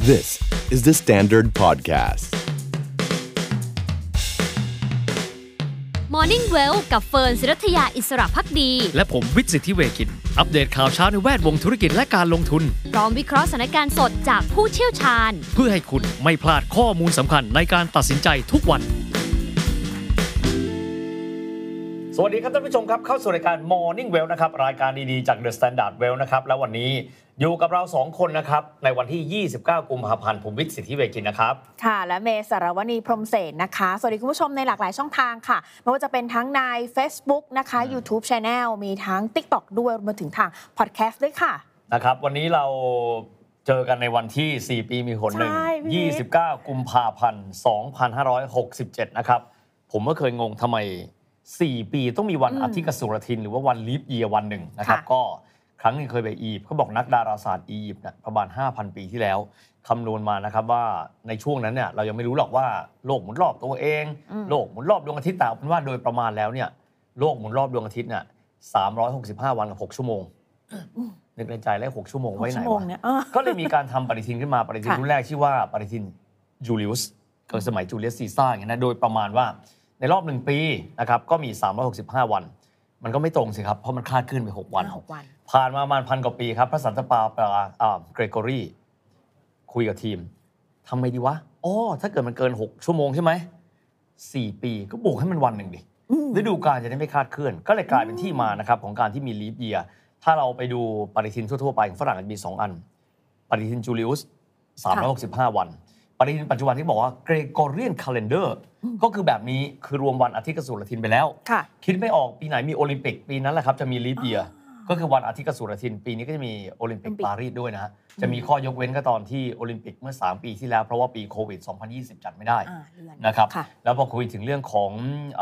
This is the Standard Podcast. Morning Well กับเฟิร์นศิรัทยาอิสระภักดีและผมวิทย์สิทธิเวคินอัปเดตข่าวเช้าในแวดวงธุรกิจและการลงทุนพร้อมวิเคราะห์สถานการณ์สดจากผู้เชี่ยวชาญเพื่อให้คุณไม่พลาดข้อมูลสำคัญในการตัดสินใจทุกวันสวัสดีครับท่านผู้ชมครับเข้าสู่รายการ Morning Well นะครับรายการดีๆจาก The Standard Well นะครับแล้ววันนี้อยู่กับเรา2คนนะครับในวันที่29กุมภาพันธ์ผมวิทย์สิทธิเวคินนะครับค่ะและเมย์สารวณีพรหมเสนนะคะสวัสดีคุณผู้ชมในหลากหลายช่องทางค่ะไม่ว่าจะเป็นทั้งใน Facebook นะคะ YouTube Channel มีทั้ง TikTok ด้วยรวมถึงทาง Podcast ด้วยค่ะนะครับวันนี้เราเจอกันในวันที่4ปีมีหนหนึ่ง29กุมภาพันธ์2567นะครับผมก็เคยงงทำไม4 ปีต้องมีวันอาทิตย์กสุรทินหรือว่าวันลีฟเยียร์วันหนึ่งนะครับก็ครั้งนึงเคยไปอียิปต์เขาบอกนักดาราศาสตร์อียิปต์เนี่ยประมาณ 5,000 ปีที่แล้วคำนวณมานะครับว่าในช่วงนั้นเนี่ยเรายังไม่รู้หรอกว่าโลกหมุนรอบตัวเองโลกหมุนรอบดวงอาทิตย์แต่เป็นว่าโดยประมาณแล้วเนี่ยโลกหมุนรอบดวงอาทิตย์เนี่ย365วันกับ6ชั่วโมงนึกในใจแล้ว6ชั่วโมงไว้ไหนวะก็เลยมีการทำปฏิทินขึ้นมาปฏิทินรุ่นแรกชื่อว่าปฏิทินจูเลียสเกิดสมัยจูเลียสซีซ่าอย่างนี้นะโดยประมาณว่าในรอบ1ปีนะครับก็มี365วันมันก็ไม่ตรงสิครับเพราะมันคลาดเคลื่อนไป6วันผ่านมาประมาณ1,000 กว่าปีครับพระสันตะปาเกรโกรีคุยกับทีมทำไมดีวะถ้าเกิดมันเกิน6ชั่วโมงใช่ไหม4 ปีก็บวกให้มันวันหนึ่งดิฤดูกาลจะได้ไม่คลาดเคลื่อนก็เลยกลายเป็นที่มานะครับของการที่มีลีฟเยียร์ถ้าเราไปดูปฏิทินทั่วๆไปของฝรั่งจะมี2อันปฏิทินจูเลียส365วันปฏิทินปัจจุบันที่บอกว่า Gregorian Calendar ก็คือแบบนี้คือรวมวันอาทิตย์กับสุรทินไปแล้วคิดไม่ออกปีไหนมีโอลิมปิกปีนั้นแหละครับจะมีลีฟเยียร์ก็คือวันอาทิตย์กับสุรทินปีนี้ก็จะมีโอลิมปิกปารีสด้วยนะฮะจะมีข้อยกเว้นก็ตอนที่โอลิมปิกเมื่อ3 ปีที่แล้วเพราะว่าปีโควิด2020จัดไม่ได้นะครับแล้วพอคุยถึงเรื่องของ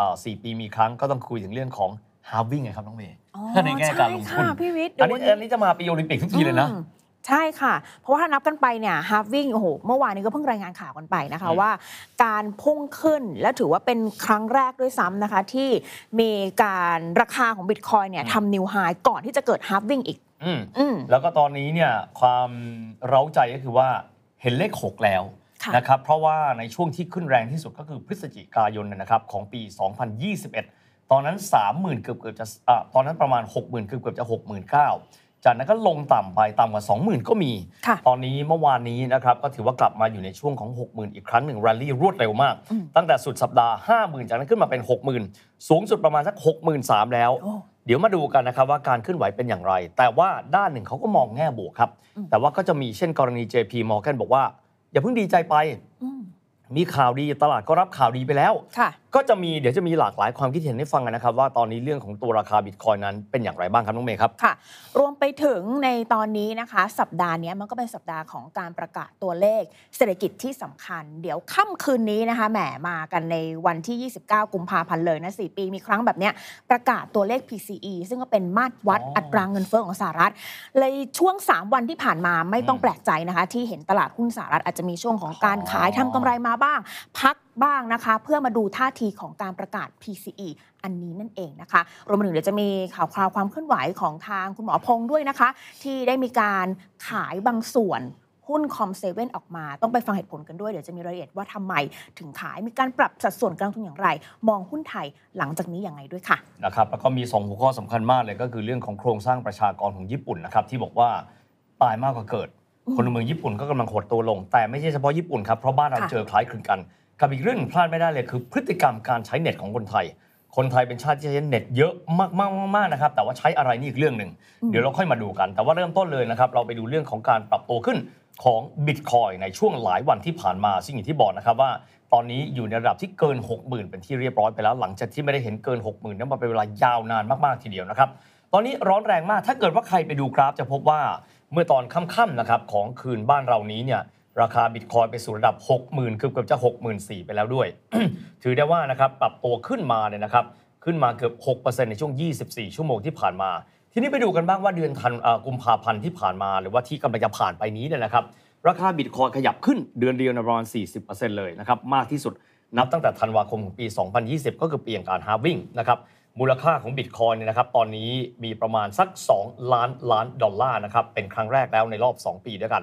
4 ปีมีครั้งก็ต้องคุยถึงเรื่องของ halving ไงครับน้องเมย์ในแง่การลงทุนอันนี้จะมาปีโอลิมปิกทุกทีเลยนะใช่ค่ะเพราะว่าถ้านับกันไปเนี่ยฮาล์ฟวิ่งโอ้โหเมื่อวานนี้ก็เพิ่งรายงานข่าวกันไปนะคะว่าการพุ่งขึ้นและถือว่าเป็นครั้งแรกด้วยซ้ำนะคะที่มีการราคาของบิตคอยน์เนี่ยทำนิวไฮก่อนที่จะเกิดฮาล์ฟวิ่งอีกแล้วก็ตอนนี้เนี่ยความเร้าใจก็คือว่าเห็นเลข6แล้วนะครับเพราะว่าในช่วงที่ขึ้นแรงที่สุดก็คือพฤศจิกายนนะครับของปี2021ตอนนั้น 30,000 เกือบจะตอนนั้นประมาณ 60,000 เกือบจะ 69,000จากนั้นก็ลงต่ำไปต่ำกว่า 20,000 ก็มีตอนนี้เมื่อวานนี้นะครับก็ถือว่ากลับมาอยู่ในช่วงของ 60,000 อีกครั้งหนึ่งแรลลี่รวดเร็วมากตั้งแต่สุดสัปดาห์ 50,000 จากนั้นขึ้นมาเป็น 60,000 สูงสุดประมาณสัก 63,000 แล้วเดี๋ยวมาดูกันนะครับว่าการเคลื่อนไหวเป็นอย่างไรแต่ว่าด้านหนึ่งเขาก็มองแง่บวกครับแต่ว่าก็จะมีเช่นกรณี JP Morgan บอกว่าอย่าเพิ่งดีใจไปมีข่าวดีตลาดก็รับข่าวดีไปแล้วก็จะมีเดี๋ยวจะมีหลากหลายความคิดเห็นให้ฟังกันนะครับว่าตอนนี้เรื่องของตัวราคาบิตคอยน์นั้นเป็นอย่างไรบ้างครับน้องเมย์ครับค่ะรวมไปถึงในตอนนี้นะคะสัปดาห์นี้มันก็เป็นสัปดาห์ของการประกาศตัวเลขเศรษฐกิจที่สำคัญเดี๋ยวค่ำคืนนี้นะคะแหมมากันในวันที่29กุมภาพันธ์เลยนะ4 ปีมีครั้งแบบเนี้ยประกาศตัวเลข PCE ซึ่งก็เป็นมาตรวัดอัตราเงินเฟ้อของสหรัฐเลยช่วง3 วันที่ผ่านมาไม่ต้องแปลกใจนะคะที่เห็นตลาดหุ้นสหรัฐอาจจะมีช่วงของการขายทำกำไรมาบ้างพักบ้างนะคะเพื่อมาดูท่าทีของการประกาศ PCE อันนี้นั่นเองนะคะรวมไปถึงเดี๋ยวจะมีข่าวคราวความเคลื่อนไหวของทางคุณหมอพงษ์ด้วยนะคะที่ได้มีการขายบางส่วนหุ้นคอมเซเว่นออกมาต้องไปฟังเหตุผลกันด้วยเดี๋ยวจะมีรายละเอียดว่าทำไมถึงขายมีการปรับสัดส่วนการลงทุนอย่างไรมองหุ้นไทยหลังจากนี้อย่างไรด้วยค่ะนะครับแล้วก็มี2หัวข้อสำคัญมากเลยก็คือเรื่องของโครงสร้างประชากรของญี่ปุ่นนะครับที่บอกว่าตายมากกว่าเกิดคนเมืองญี่ปุ่นก็กำลังหดตัวลงแต่ไม่ใช่เฉพาะญี่ปุ่นครับเพราะบ้านเราเจอคล้ายคลึงกันกับอีกเรื่องพลาดไม่ได้เลยคือพฤติกรรมการใช้เน็ตของคนไทยเป็นชาติที่ใช้เน็ตเยอะมากๆนะครับแต่ว่าใช้อะไรนี่อีกเรื่องหนึ่งเดี๋ยวเราค่อยมาดูกันแต่ว่าเริ่มต้นเลยนะครับเราไปดูเรื่องของการปรับตัวขึ้นของ Bitcoin ในช่วงหลายวันที่ผ่านมาซึ่งอย่างที่บอกนะครับว่าตอนนี้อยู่ในระดับที่เกิน 60,000 เป็นที่เรียบร้อยไปแล้วหลังจากที่ไม่ได้เห็นเกิน 60,000 นั้นมาเป็นเวลายาวนานมากๆทีเดียวนะครับตอนนี้ร้อนแรงมากถ้าเกิดว่าใครไปดูกราฟจะพบว่าเมื่อตอนค่ำๆนะครับของคืนบ้านเรานี้เนี่ยราคาบิตคอยน์ไปสู่ระดับ 60,000 เกือบจะ 64,000 ไปแล้วด้วย ถือได้ว่านะครับปรับตัวขึ้นมาเนี่ยนะครับขึ้นมาเกือบ 6% ในช่วง 24 ชั่วโมงที่ผ่านมาทีนี้ไปดูกันบ้างว่าเดือนกุมภาพันธ์ที่ผ่านมาหรือว่าที่กำลังจะผ่านไปนี้เนี่ยนะครับราคาบิตคอยน์ขยับขึ้นเดือนเดียวประมาณ 40% เลยนะครับมากที่สุดนับตั้งแต่ธันวาคมของปี 2020 ก็คือปีแห่งการฮาล์วิ่งนะครับมูลค่าของบิตคอยน์เนี่ยนะครับตอนนี้มีประมาณสัก2 ล้านล้านดอลลาร์นะครับเป็นครั้งแรกแล้วในรอบ2 ปีด้วยกัน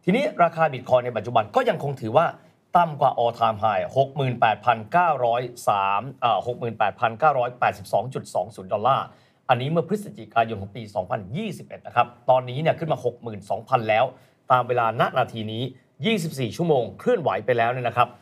ทีนี้ราคาบิตคอยน์ในปัจจุบันก็ยังคงถือว่าต่ำกว่า all time high 68,982.20 ดอลลาร์อันนี้เมื่อพฤศจิกายนของปี 2021 นะครับตอนนี้เนี่ยขึ้นมา 62,000 แล้วตามเวลาณนาทีนี้24 ชั่วโมงเคลื่อนไหวไปแล้วเนี่ยนะครับ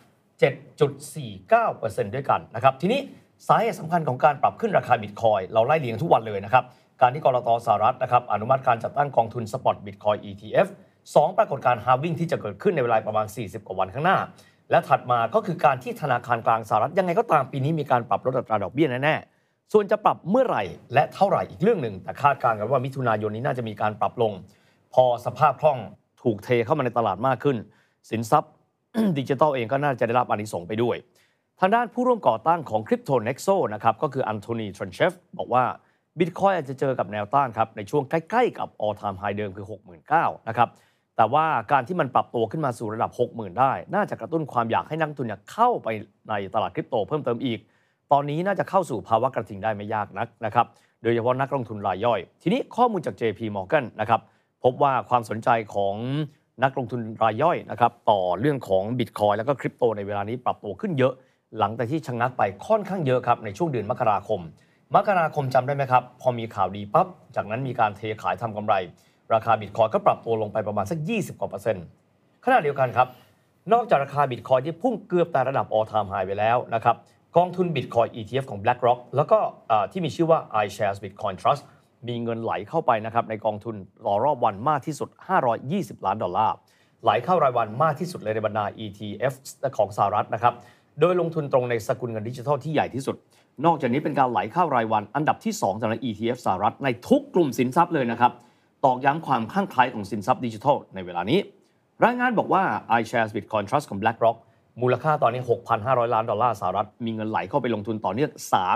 7.49% ด้วยกันนะครับทีนี้สาเหตุสำคัญของการปรับขึ้นราคาบิตคอยน์เราไล่เรียงทุกวันเลยนะครับการที่กลต.สหรัฐนะครับอนุมัติการจัดตั้งกองทุนสปอตบิตคอย ETF 2 ปรากฏการณ์ฮาล์วิ่งที่จะเกิดขึ้นในเวลาประมาณ40 กว่าวันข้างหน้าและถัดมาก็คือการที่ธนาคารกลางสหรัฐยังไงก็ตามปีนี้มีการปรับลดอัตราดอกเบี้ยแน่ๆส่วนจะปรับเมื่อไหร่และเท่าไหร่อีกเรื่องหนึ่งแต่คาดการณ์กันว่ามิถุนายนนี้น่าจะมีการปรับลงพอสภาพคล่องถูกเทเข้ามาในตลาดมากขึ้นสินทรัพย์ ดิจิทัลเองก็น่าจะได้รับอานิสงส์ไปด้วยทางด้านผู้ร่วมก่อตั้งของ Crypto Nexo นะครับก็คืออันโทนีทรันเชฟบอกว่า Bitcoin อาจจะเจอกับแนวต้านครับในช่วงใกล้ๆกับ all time high เดิมคือ 69,000 นะครับแต่ว่าการที่มันปรับตัวขึ้นมาสู่ระดับ 60,000 ได้น่าจะกระตุ้นความอยากให้นักลงทุนเข้าไปในตลาดคริปโตเพิ่มเติมอีกตอนนี้น่าจะเข้าสู่ภาวะกระทิงได้ไม่ยากนักนะครับโดยเฉพาะนักลงทุนรายย่อยทีนี้ข้อมูลจาก JP Morgan นะครับพบว่าความสนใจของนักลงทุนรายย่อยนะครับต่อเรื่องของ Bitcoin แล้วก็คริปโตในเวลานี้ปรับตัวขึ้นเยอะหลังจากที่ชะงักไปค่อนข้างเยอะครับในช่วงเดือนมกราคมจำได้ไหมครับพอมีข่าวดีปั๊บจากนั้นมีการเทขายทำกำไรราคาบิตคอยน์ก็ปรับตัวลงไปประมาณสัก20 กว่า%ขณะเดียวกันครับนอกจากราคาบิตคอยน์ที่พุ่งเกือบแต่ระดับ all time high ไปแล้วนะครับกองทุน Bitcoin ETF ของ BlackRock แล้วก็ที่มีชื่อว่า iShares Bitcoin Trust มีเงินไหลเข้าไปนะครับในกองทุนต่อรอบวันมากที่สุด$520 ล้านไหลเข้ารายวันมากที่สุดเลยในบรรดา ETF ของสหรัฐนะครับโดยลงทุนตรงในสกุลเงินดิจิทัลที่ใหญ่ที่สุดนอกจากนี้เป็นการไหลเข้ารายวันอันดับที่2สำหรับ ETF สหรัฐในทุกกลุ่มสินทรัพย์เลยนะครับตอกย้ำความคลั่งไคล้ของสินทรัพย์ดิจิทัลในเวลานี้รายงานบอกว่า iShares Bitcoin Trust ของ BlackRock มูลค่าตอนนี้ $6,500 ล้านสหรัฐมีเงินไหลเข้าไปลงทุนต่อเนื่อง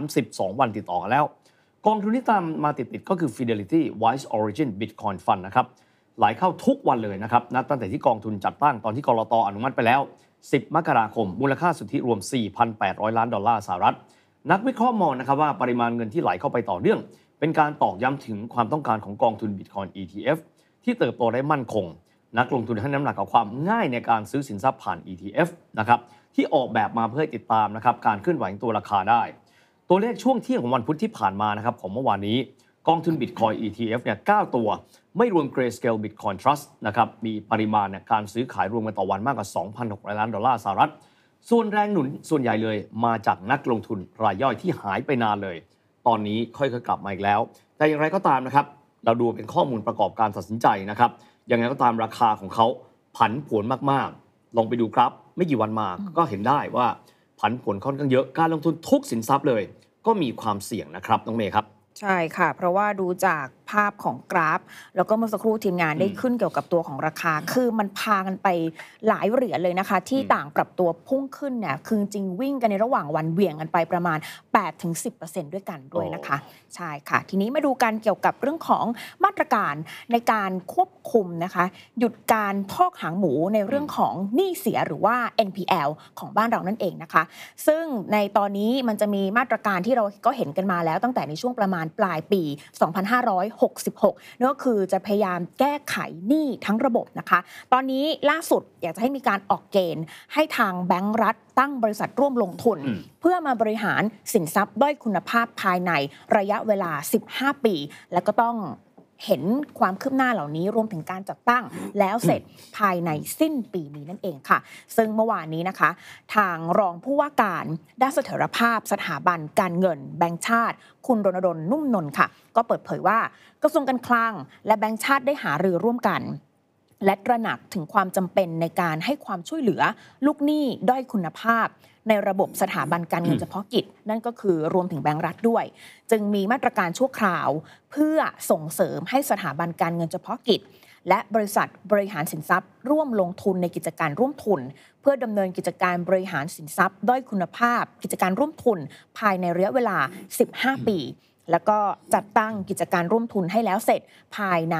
32 วันติดต่อกันแล้วกองทุนที่ตามมาติดๆก็คือ Fidelity Wise Origin Bitcoin Fund นะครับไหลเข้าทุกวันเลยนะครับนับตั้งแต่ที่กองทุนจัดตั้งตอนที่กลต.อนุมัติไปแล้ว10 มกราคมมูลค่าสุทธิรวม $4,800 ล้านสหรัฐนักวิเคราะห์มองนะครับว่าปริมาณเงินที่ไหลเข้าไปต่อเนื่องเป็นการตอกย้ำถึงความต้องการของกองทุน Bitcoin ETF ที่เติบโตได้มั่นคงนักลงทุนให้น้ำหนักกับความง่ายในการซื้อสินทรัพย์ผ่าน ETF นะครับที่ออกแบบมาเพื่อให้ติดตามนะครับการเคลื่อนไหวของตัวราคาได้ตัวเลขช่วงเที่ยงของวันพุธที่ผ่านมานะครับของเมื่อวานนี้กองทุน Bitcoin ETF เนี่ย9ตัวไม่รวม Grayscale Bitcoin Trust นะครับมีปริมาณการซื้อขายรวมกันต่อวันมากกว่า $2,600 ล้านสหรัฐส่วนแรงหนุนส่วนใหญ่เลยมาจากนักลงทุนรายย่อยที่หายไปนานเลยตอนนี้ค่อยๆกลับมาอีกแล้วแต่อย่างไรก็ตามนะครับเราดูเป็นข้อมูลประกอบการตัดสินใจนะครับยังไงก็ตามราคาของเขาผันผวนมากๆลองไปดูกราฟไม่กี่วันมาก็เห็นได้ว่าผันผวนค่อนข้างเยอะการลงทุนทุกสินทรัพย์เลยก็มีความเสี่ยงนะครับน้องเมย์ครับใช่ค่ะเพราะว่าดูจากภาพของกราฟแล้วก็เมื่อสักครู่ทีมงานได้ขึ้นเกี่ยวกับตัวของราคาคือมันพากันไปหลายเหรียญเลยนะคะที่ต่างปรับตัวพุ่งขึ้นเนี่ยคือจริงวิ่งกันในระหว่างวันเบี่ยงกันไปประมาณ 8-10% ด้วยกันด้วยนะคะใช่ค่ะทีนี้มาดูกันเกี่ยวกับเรื่องของมาตรการในการควบคุมนะคะหยุดการพอกหางหมูในเรื่องของหนี้เสียหรือว่า NPL ของบ้านเรานั่นเองนะคะซึ่งในตอนนี้มันจะมีมาตรการที่เราก็เห็นกันมาแล้วตั้งแต่ในช่วงประมาณปลายปี 2566 นั่นก็คือจะพยายามแก้ไขหนี้ทั้งระบบนะคะตอนนี้ล่าสุดอยากจะให้มีการออกเกณฑ์ให้ทางแบงก์รัฐตั้งบริษัทร่วมลงทุนเพื่อมาบริหารสินทรัพย์ด้อยคุณภาพภายในระยะเวลา 15 ปีแล้วก็ต้องเห็นความคืบหน้าเหล่านี้รวมถึงการจัดตั้งแล้วเสร็จภายในสิ้นปีนี้นั่นเองค่ะซึ่งเมื่อวานนี้นะคะทางรองผู้ว่าการด้านเสถียรภาพสถาบันการเงินแบงก์ชาติคุณรณรงค์นุ่มนนท์ค่ะก็เปิดเผยว่ากระทรวงการคลังและแบงก์ชาติได้หารือร่วมกันและตระหนักถึงความจำเป็นในการให้ความช่วยเหลือลูกหนี้ด้อยคุณภาพในระบบสถาบันการเงินเฉพาะกิจนั่นก็คือรวมถึงแบงก์รัฐด้วยจึงมีมาตรการชั่วคราวเพื่อส่งเสริมให้สถาบันการเงินเฉพาะกิจและบริษัทบริหารสินทรัพย์ร่วมลงทุนในกิจการร่วมทุนเพื่อดำเนินกิจการบริหารสินทรัพย์ด้อยคุณภาพกิจการร่วมทุนภายในระยะเวลา 15 ปีแล้วก็จัดตั้งกิจการร่วมทุนให้แล้วเสร็จภายใน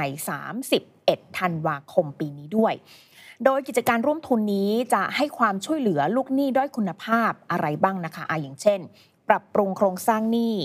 31 ธันวาคมปีนี้ด้วยโดยกิจการร่วมทุนนี้จะให้ความช่วยเหลือลูกหนี้ด้อยคุณภาพอะไรบ้างนะคะอย่างเช่นปรับปรุงโครงสร้างหนี้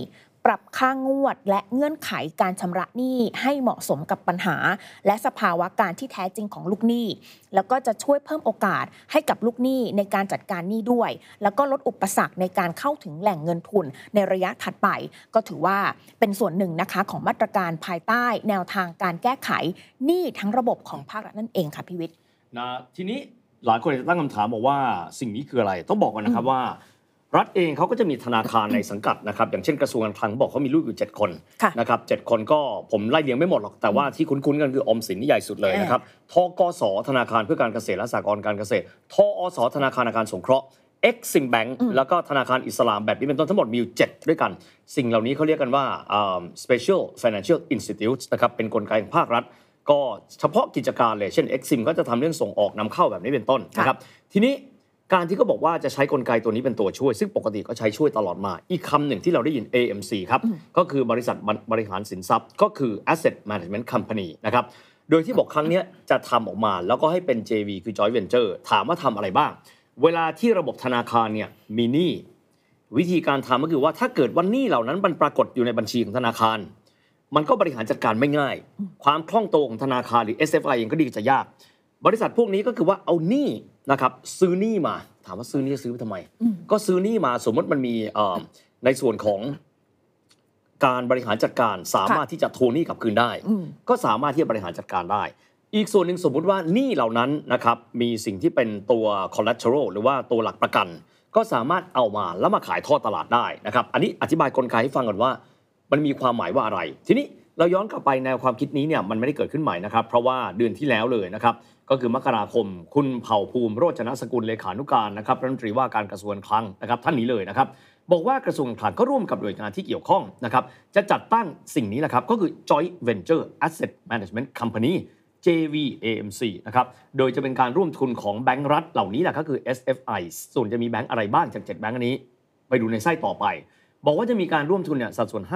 ปรับค่างวดและเงื่อนไขการชำระหนี้ให้เหมาะสมกับปัญหาและสภาวะการที่แท้จริงของลูกหนี้แล้วก็จะช่วยเพิ่มโอกาสให้กับลูกหนี้ในการจัดการหนี้ด้วยแล้วก็ลดอุปสรรคในการเข้าถึงแหล่งเงินทุนในระยะถัดไปก็ถือว่าเป็นส่วนหนึ่งนะคะของมาตรการภายใต้แนวทางการแก้ไขหนี้ทั้งระบบของภาครัฐนั่นเองค่ะพี่วิทย์นะทีนี้หลายคนจะตั้งคำถามบอกว่าสิ่งนี้คืออะไรต้องบอกกันนะครับว่ารัฐเองเขาก็จะมีธนาคารในสังกัดนะครับอย่างเช่นกระทรวงการคลังบอกเขามีลูกอยู่7คนนะครับ7คนก็ผมไล่เรียงไม่หมดหรอกแต่ว่าที่คุ้นๆกันคือออมสินนี่ใหญ่สุดเลยนะครับธกสธนาคารเพื่อการเกษตรและสหกรณ์การเกษตรทอสธนาคารอาคารสงเคราะห์Exim Bank แล้วก็ธนาคารอิสลามแบบนี้เป็นต้นทั้งหมดมีอยู่7ด้วยกันสิ่งเหล่านี้เขาเรียกกันว่า Special Financial Institutes นะครับเป็นกลไกของภาครัฐก็เฉพาะกิจการเลยเช่น Exim ก็จะทำเรื่องส่งออกนำเข้าแบบนี้เป็นต้นนะครับทีนี้การที่เขาบอกว่าจะใช้กลไกตัวนี้เป็นตัวช่วยซึ่งปกติก็ใช้ช่วยตลอดมาอีกคำหนึ่งที่เราได้ยิน AMC ครับก็คือบริษัทบริหารสินทรัพย์ก็คือ Asset Management Company นะครับโดยที่บอกครั้งนี้จะทำออกมาแล้วก็ให้เป็น JV คือ Joint Venture ถามว่าทำอะไรบ้างเวลาที่ระบบธนาคารเนี่ยมีหนี้วิธีการทำก็คือว่าถ้าเกิดว่าหนี้เหล่านั้นมันปรากฏอยู่ในบัญชีของธนาคารมันก็บริหารจัดการไม่ง่ายความคล่องตัวของธนาคารหรือ SFI เองก็ดีจะยากบริษัทพวกนี้ก็คือว่าเอาหนี้นะครับซื้อหนี้มาถามว่าซื้อหนี้ซื้อไปทำไมก็ซื้อหนี้มาสมมติมันมีในส่วนของการบริหารจัดการสามารถที่จะทวงหนี้กลับคืนได้ก็สามารถที่จะบริหารจัดการได้อีกส่วนหนึ่งสมมุติว่าหนี้เหล่านั้นนะครับมีสิ่งที่เป็นตัว collateral หรือว่าตัวหลักประกันก็สามารถเอามาแล้วมาขายทอดตลาดได้นะครับอันนี้อธิบายกลไกให้ฟังก่อนว่ามันมีความหมายว่าอะไรทีนี้เราย้อนกลับไปแนวความคิดนี้เนี่ยมันไม่ได้เกิดขึ้นใหม่นะครับเพราะว่าเดือนที่แล้วเลยนะครับก็คือมกราคมคุณเผ่าภูมิโรจนสกุลเลขานุการนะครับรัฐมนตรีว่าการกระทรวงคลังนะครับท่านนี้เลยนะครับบอกว่ากระทรวงคลังก็ร่วมกับหน่วยงานที่เกี่ยวข้องนะครับจะจัดตั้งสิ่งนี้แหละครับก็คือ Joint Venture Asset Management Company JVAMC นะครับโดยจะเป็นการร่วมทุนของแบงก์รัฐเหล่านี้แหละก็คือ SFI ส่วนจะมีแบงก์อะไรบ้างจาก7แบงก์นี้ไปดูในไส้ต่อไปบอกว่าจะมีการร่วมทุนเนี่ยสัดส่วน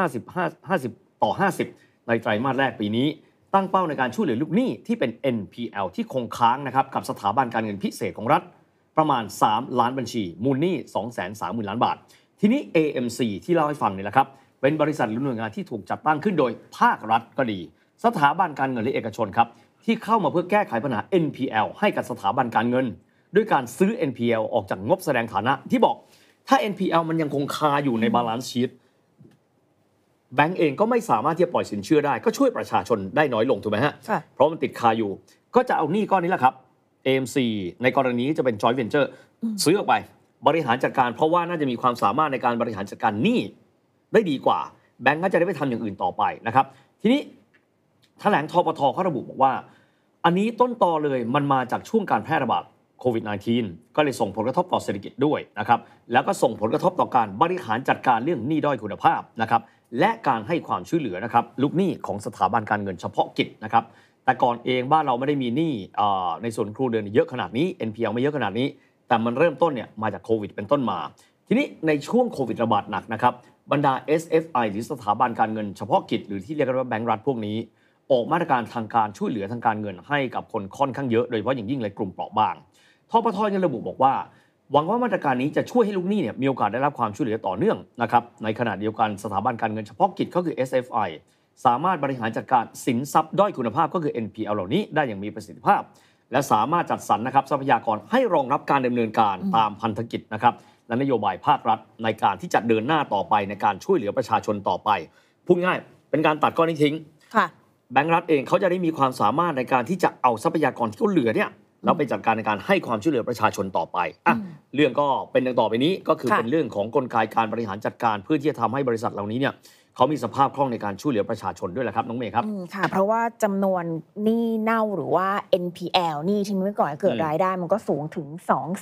50ในไตรมาสแรกปีนี้ตั้งเป้าในการช่วยเหลือลูกหนี้ที่เป็น NPL ที่คงค้างนะครับกับสถาบันการเงินพิเศษของรัฐประมาณ3ล้านบัญชีมูลหนี้ 230,000 ล้านบาททีนี้ AMC ที่เล่าให้ฟังนี่แหละครับเป็นบริษัทหรือหน่วยงานที่ถูกจัดตั้งขึ้นโดยภาครัฐก็ดีสถาบันการเงินและเอกชนครับที่เข้ามาเพื่อแก้ไขปัญหา NPL ให้กับสถาบันการเงินด้วยการซื้อ NPL ออกจากงบแสดงฐานะที่บอกถ้า NPL มันยังคงคาอยู่ในบาลานซ์ชีทแบงก์เองก็ไม่สามารถที่จะปล่อยสินเชื่อได้ก็ช่วยประชาชนได้น้อยลงถูกไหมฮะเพราะมันติดคาอยู่ก็จะเอาหนี้ก้อนนี้แหละครับ AMC ในกรณีจะเป็น Joint Venture ซื้อออกไปบริหารจัดการเพราะว่าน่าจะมีความสามารถในการบริหารจัดการหนี้ได้ดีกว่าแบงก์ก็จะได้ไปทำอย่างอื่นต่อไปนะครับทีนี้แถลงทปท.เขาระบุบอกว่าอันนี้ต้นตอเลยมันมาจากช่วงการแพร่ระบาดโควิด -19 ก็เลยส่งผลกระทบต่อเศรษฐกิจด้วยนะครับแล้วก็ส่งผลกระทบต่อการบริหารจัดการเรื่องหนี้ด้อยคุณภาพนะครับและการให้ความช่วยเหลือนะครับลูกหนี้ของสถาบันการเงินเฉพาะกิจนะครับแต่ก่อนเองบ้านเราไม่ได้มีหนี้ในส่วนครัวเรือนเยอะขนาดนี้ NPL ไม่เยอะขนาดนี้แต่มันเริ่มต้นเนี่ยมาจากโควิดเป็นต้นมาทีนี้ในช่วงโควิดระบาดหนักนะครับบรรดา SFI หรือสถาบันการเงินเฉพาะกิจหรือที่เรียกกันว่าแบงก์รัฐพวกนี้ออกมาตรการทางการช่วยเหลือทางการเงินให้กับคนค่อนข้างเยอะโดยเฉพาะอย่างยิ่งในกลุ่มเปราะบางทปท.ยังระบุบอกว่าหวังว่ามาตรการนี้จะช่วยให้ลูกหนี้เนี่ยมีโอกาสได้รับความช่วยเหลือต่อเนื่องนะครับในขณะเดียวกันสถาบันการเงินเฉพาะกิจก็คือ SFI สามารถบริหารจัดการสินทรัพย์ด้อยคุณภาพก็คือ NPL เหล่านี้ได้อย่างมีประสิทธิภาพและสามารถจัดสรรนะครับทรัพยากรให้รองรับการดำเนินการตามพันธกิจนะครับและนโยบายภาครัฐในการที่จะเดินหน้าต่อไปในการช่วยเหลือประชาชนต่อไปพูดง่ายเป็นการตัดก้อนนี้ทิ้งแบงก์รัฐเองเขาจะได้มีความสามารถในการที่จะเอาทรัพยากรที่เขาเหลือเนี่ยแล้วไปจัดการในการให้ความช่วยเหลือประชาชนต่อไปเรื่องก็เป็นดังต่อไปนี้ก็คือเป็นเรื่องของกลไกการบริหารจัดการเพื่อที่จะทำให้บริษัทเหล่านี้เนี่ยเขามีสภาพคล่องในการช่วยเหลือประชาชนด้วยแหละครับน้องเมย์ครับค่ะเพราะว่าจำนวนหนี้เน่าหรือว่า NPL หนี้ที่ไม่ก่อให้เกิดรายได้มันก็สูงถึง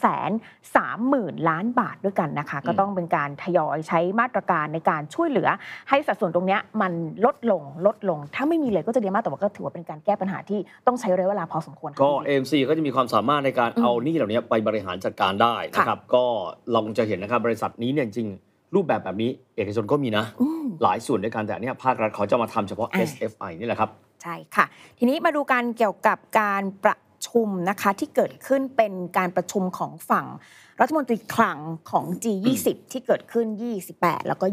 230,000 ล้านบาทด้วยกันนะคะก็ต้องเป็นการทยอยใช้มาตรการในการช่วยเหลือให้สัดส่วนตรงนี้มันลดลงถ้าไม่มีเลยก็จะดีมากแต่ว่าก็ถือว่าเป็นการแก้ปัญหาที่ต้องใช้ระยะเวลาพอสมควรก็ AMC ก็จะมีความสามารถในการเอาหนี้เหล่านี้ไปบริหารจัดการได้นะครับก็เราจะเห็นนะครับบริษัทนี้เนี่ยจริงรูปแบบนี้เอกชนก็มีนะหลายส่วนด้วยกันแต่เนี่ยภาครัฐเขาจะมาทำเฉพาะ SFI นี่แหละครับใช่ค่ะทีนี้มาดูการเกี่ยวกับการประชุชุมนะคะที่เกิดขึ้นเป็นการประชุมของฝั่งรัฐมนตรีคลังของ G20 ที่เกิดขึ้น28แล้วก็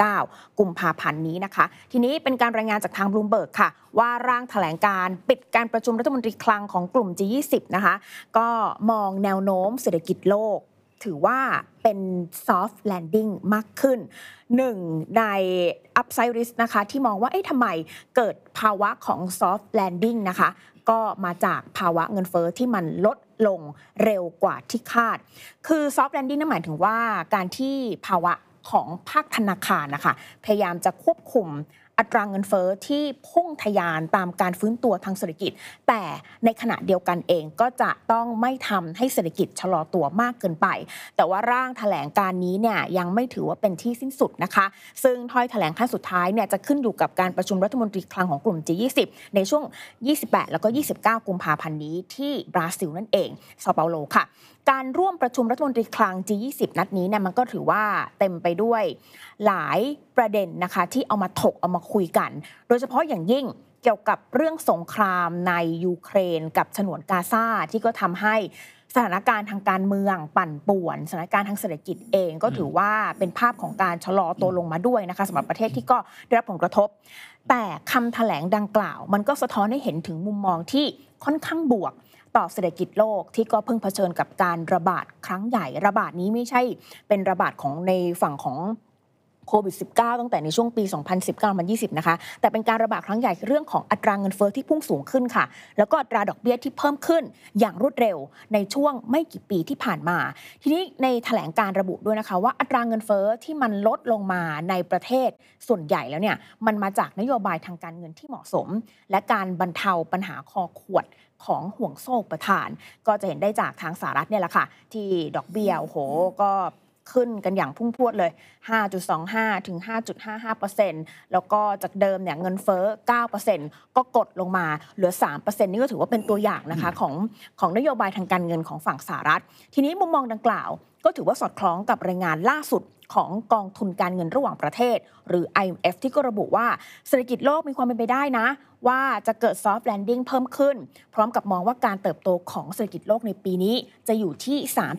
29กุมภาพันธ์นี้นะคะทีนี้เป็นการรายงานจากทาง Bloomberg ค่ะว่าร่างแถลงการปิดการประชุมรัฐมนตรีคลังของกลุ่ม G20 นะคะก็มองแนวโน้มเศรษฐกิจโลกถือว่าเป็น soft landing มากขึ้นหนึ่งใน upside risk นะคะที่มองว่าทำไมเกิดภาวะของ soft landing นะคะก็มาจากภาวะเงินเฟ้อที่มันลดลงเร็วกว่าที่คาดคือ soft landing นั่นหมายถึงว่าการที่ภาวะของภาคธนาคารนะคะพยายามจะควบคุมอัตราเงินเฟ้อที่พุ่งทะยานตามการฟื้นตัวทางเศรษฐกิจแต่ในขณะเดียวกันเองก็จะต้องไม่ทำให้เศรษฐกิจชะลอตัวมากเกินไปแต่ว่าร่างแถลงการนี้เนี่ยยังไม่ถือว่าเป็นที่สิ้นสุดนะคะซึ่งถ้อยแถลงขั้นสุดท้ายเนี่ยจะขึ้นอยู่กับการประชุมรัฐมนตรีคลังของกลุ่ม G20 ในช่วง28แล้วก็29กุมภาพันธ์นี้ที่บราซิลนั่นเองเซาเปาโลค่ะการร่วมประชุมรัฐมนตรีคลัง G20 นัดนี้เนี่ยมันก็ถือว่าเต็มไปด้วยหลายประเด็นนะคะที่เอามาถกเอามาคุยกันโดยเฉพาะอย่างยิ่งเกี่ยวกับเรื่องสงครามในยูเครนกับฉนวนกาซาที่ก็ทำให้สถานการณ์ทางการเมืองปั่นป่วนสถานการณ์ทางเศรษฐกิจเองก็ถือว่าเป็นภาพของการชะลอตัวลงมาด้วยนะคะสำหรับประเทศที่ก็ได้รับผลกระทบแต่คำแถลงดังกล่าวมันก็สะท้อนให้เห็นถึงมุมมองที่ค่อนข้างบวกต่อเศรษฐกิจโลกที่ก็เพิ่งเผชิญกับการระบาดครั้งใหญ่ระบาดนี้ไม่ใช่เป็นระบาดของในฝั่งของโควิด -19 ตั้งแต่ในช่วงปี 2019-2020 นะคะแต่เป็นการระบาดครั้งใหญ่เรื่องของอัตราเงินเฟ้อที่พุ่งสูงขึ้นค่ะแล้วก็อัตราดอกเบี้ยที่เพิ่มขึ้นอย่างรวดเร็วในช่วงไม่กี่ปีที่ผ่านมาทีนี้ในแถลงการระบุด้วยนะคะว่าอัตราเงินเฟ้อที่มันลดลงมาในประเทศส่วนใหญ่แล้วเนี่ยมันมาจากนโยบายทางการเงินที่เหมาะสมและการบรรเทาปัญหาคอขวดของห่วงโซ่อุปทานก็จะเห็นได้จากทางสหรัฐเนี่ยแหละค่ะที่ดอกเบี้ยก็ขึ้นกันอย่างพุ่งพรวดเลย 5.25 ถึง 5.55% แล้วก็จากเดิมเนี่ยเงินเฟ้อ 9% ก็กดลงมาเหลือ 3% นี่ก็ถือว่าเป็นตัวอย่างนะคะของนโยบายทางการเงินของฝั่งสหรัฐทีนี้มุมมองดังกล่าวก็ถือว่าสอดคล้องกับรายงานล่าสุดของกองทุนการเงินระหว่างประเทศหรือ IMF ที่ก็ระบุว่าเศรษฐกิจโลกมีความเป็นไปได้นะว่าจะเกิด soft landing เพิ่มขึ้นพร้อมกับมองว่าการเติบโตของเศรษฐกิจโลกในปีนี้จะอยู่ที่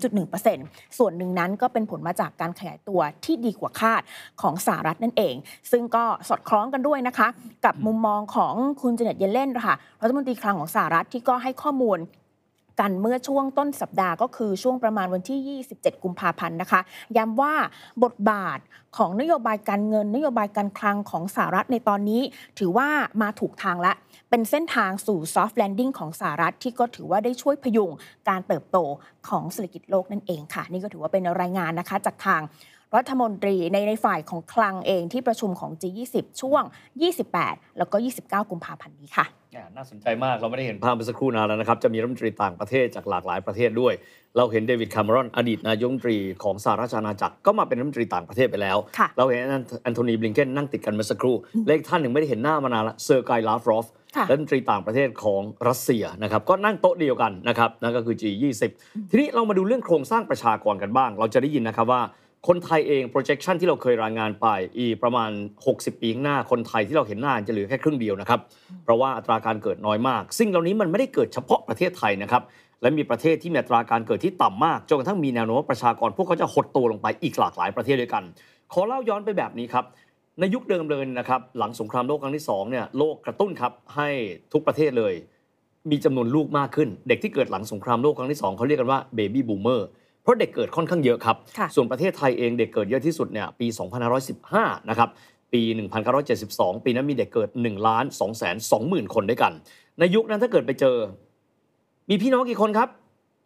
3.1% ส่วนหนึ่งนั้นก็เป็นผลมาจากการขยายตัวที่ดีกว่าคาดของสหรัฐนั่นเองซึ่งก็สอดคล้องกันด้วยนะคะกับมุมมองของคุณเจเน็ตเยเลนค่ะรัฐมนตรีคลังของสหรัฐที่ก็ให้ข้อมูลกันเมื่อช่วงต้นสัปดาห์ก็คือช่วงประมาณวันที่27กุมภาพันธ์นะคะย้ำว่าบทบาทของนโยบายการเงินนโยบายการคลังของสหรัฐในตอนนี้ถือว่ามาถูกทางละเป็นเส้นทางสู่ soft landing ของสหรัฐที่ก็ถือว่าได้ช่วยพยุงการเติบโตของเศรษฐกิจโลกนั่นเองค่ะนี่ก็ถือว่าเป็นรายงานนะคะจากทางรัฐมนตรีในฝ่ายของคลังเองที่ประชุมของ G20 ช่วง28แล้วก็29กุมภาพันธ์นี้ค่ะน่าสนใจมากเราไม่ได้เห็นภาพเมื่อสักครู่นานแล้วนะครับจะมีรัฐมนตรีต่างประเทศจากหลากหลายประเทศด้วยเราเห็นเดวิดคาเมรอนอดีตนายกรัฐมนตรีของสหราชอาณาจักรก็มาเป็นรัฐมนตรีต่างประเทศไปแล้วเราเห็นแอนโทนีบลิงเกนนั่งติดกันเมื่อสักครู่เลขท่านหนึ่งไม่ได้เห็นหน้ามานานละเซอร์ไกย์ลาฟรอฟรัฐมนตรีต่างประเทศของรัสเซียนะครับก็นั่งโต๊ะเดียวกันนะครับนั่นก็คือ G20 ทีนี้เรามาดูเรื่องโครงสร้างประชากรกันบ้างเราจะได้ยินนะครับว่าคนไทยเอง projection ที่เราเคยรายงานไปประมาณ60ปีข้างหน้าคนไทยที่เราเห็นหน้าจะเหลือแค่ครึ่งเดียวนะครับเพราะว่าอัตราการเกิดน้อยมากสิ่งเหล่านี้มันไม่ได้เกิดเฉพาะประเทศไทยนะครับและมีประเทศที่มีอัตราการเกิดที่ต่ำมากจนกระทั่งมีแนวโน้มว่าประชากรพวกเขาจะหดตัวลงไปอีกหลากหลายประเทศด้วยกันขอเล่าย้อนไปแบบนี้ครับในยุคเดิมเลยนะครับหลังสงครามโลกครั้งที่2เนี่ยโลกกระตุ้นครับให้ทุกประเทศเลยมีจำนวนลูกมากขึ้นเด็กที่เกิดหลังสงครามโลกครั้งที่2เขาเรียกกันว่า baby boomerเพราะเด็กเกิดค่อนข้างเยอะครับส่วนประเทศไทยเองเด็กเกิดเยอะที่สุดเนี่ยปี 2515 นะครับปี 1972 ปีนั้นมีเด็กเกิด 1,220,000 คนด้วยกันในยุคนั้นถ้าเกิดไปเจอมีพี่น้องกี่คนครับ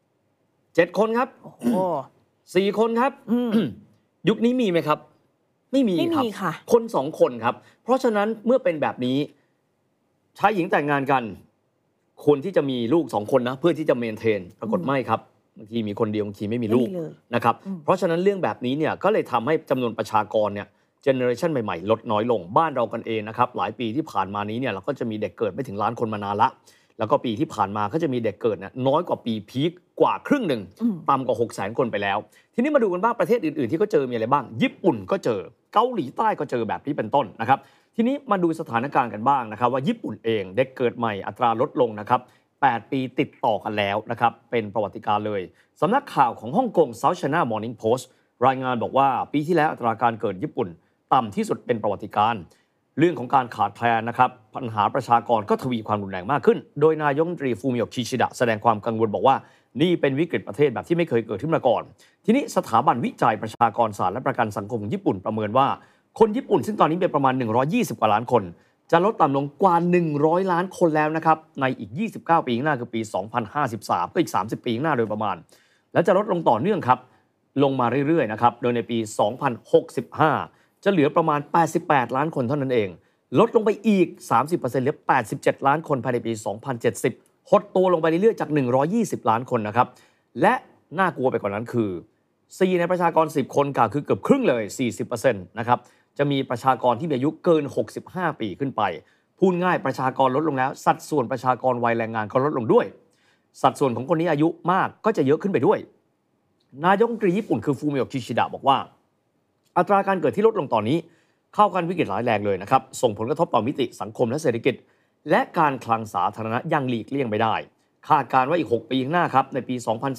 7 คนครับ4 คนครับยุคนี้มีไหมครับไม่มีครับคน2 คนครับเพราะฉะนั้นเมื่อเป็นแบบนี้ชายหญิงแต่งงานกันคนที่จะมีลูก2 คนนะเพื่อที่จะเมนเทนปรากฏไม่ครับบางทีมีคนเดียวบางทีไม่มีลูกนะครับเพราะฉะนั้นเรื่องแบบนี้เนี่ยก็เลยทำให้จำนวนประชากรเนี่ยเจเนอเรชันใหม่ๆลดน้อยลงบ้านเรากันเองนะครับหลายปีที่ผ่านมานี้เนี่ยเราก็จะมีเด็กเกิดไม่ถึงล้านคนมานานละแล้วก็ปีที่ผ่านมาก็จะมีเด็กเกิดเนี่ยน้อยกว่าปีพีคกว่าครึ่งหนึ่งต่ำกว่า 600,000 คนไปแล้วทีนี้มาดูกันบ้างประเทศอื่นๆที่เขาเจอมีอะไรบ้างญี่ปุ่นก็เจอเกาหลีใต้ก็เจอแบบนี้เป็นต้นนะครับทีนี้มาดูสถานการณ์กันบ้างนะครับว่าญี่ปุ่นเองเด็กเกิดใหม่อัตราลดลงนะครับ 8 ปีติดต่อกันแล้วนะครับเป็นประวัติการณ์เลยสำนักข่าวของฮ่องกง South China Morning Post รายงานบอกว่าปีที่แล้วอัตราการเกิดญี่ปุ่นต่ำที่สุดเป็นประวัติการณ์เรื่องของการขาดแคลนนะครับปัญหาประชากรก็ทวีความรุนแรงมากขึ้นโดยนายกรัฐมนตรีฟูมิโอะ คิชิดะแสดงความกังวลบอกว่านี่เป็นวิกฤตประเทศแบบที่ไม่เคยเกิดขึ้นมาก่อนทีนี้สถาบันวิจัยประชากรศาสตร์และประกันสังคมของญี่ปุ่นประเมินว่าคนญี่ปุ่นซึ่งตอนนี้เป็นประมาณ120กว่าล้านคนจะลดต่ำลงกว่า100ล้านคนแล้วนะครับในอีก29ปีข้างหน้าคือปี2053ก็อีก30ปีข้างหน้าโดยประมาณและจะลดลงต่อเนื่องครับลงมาเรื่อยๆนะครับโดยในปี2065จะเหลือประมาณ88ล้านคนเท่านั้นเองลดลงไปอีก 30% เหลือ87ล้านคนภายในปี2070หดตัวลงไปเรื่อยๆจาก120ล้านคนนะครับและน่ากลัวไปกว่านั้นคือ4ในประชากร10คนก็คือเกือบครึ่งเลย 40% นะครับจะมีประชากรที่มีอายุเกิน65ปีขึ้นไปพูดง่ายประชากรลดลงแล้วสัดส่วนประชากรวัยแรงงานก็ลดลงด้วยสัดส่วนของคนนี้อายุมากก็จะเยอะขึ้นไปด้วยนายกรัฐมนตรีญี่ปุ่นคือฟูมิโอะ คิชิดะบอกว่าอัตราการเกิดที่ลดลงตอนนี้เข้ากันวิกฤตร้ายแรงเลยนะครับส่งผลกระทบต่อมิติสังคมและเศรษฐกิจและการคลังสาธารณะยังหลีกเลี่ยงไม่ได้คาดการณ์ว่าอีก6ปีข้างหน้าครับในปี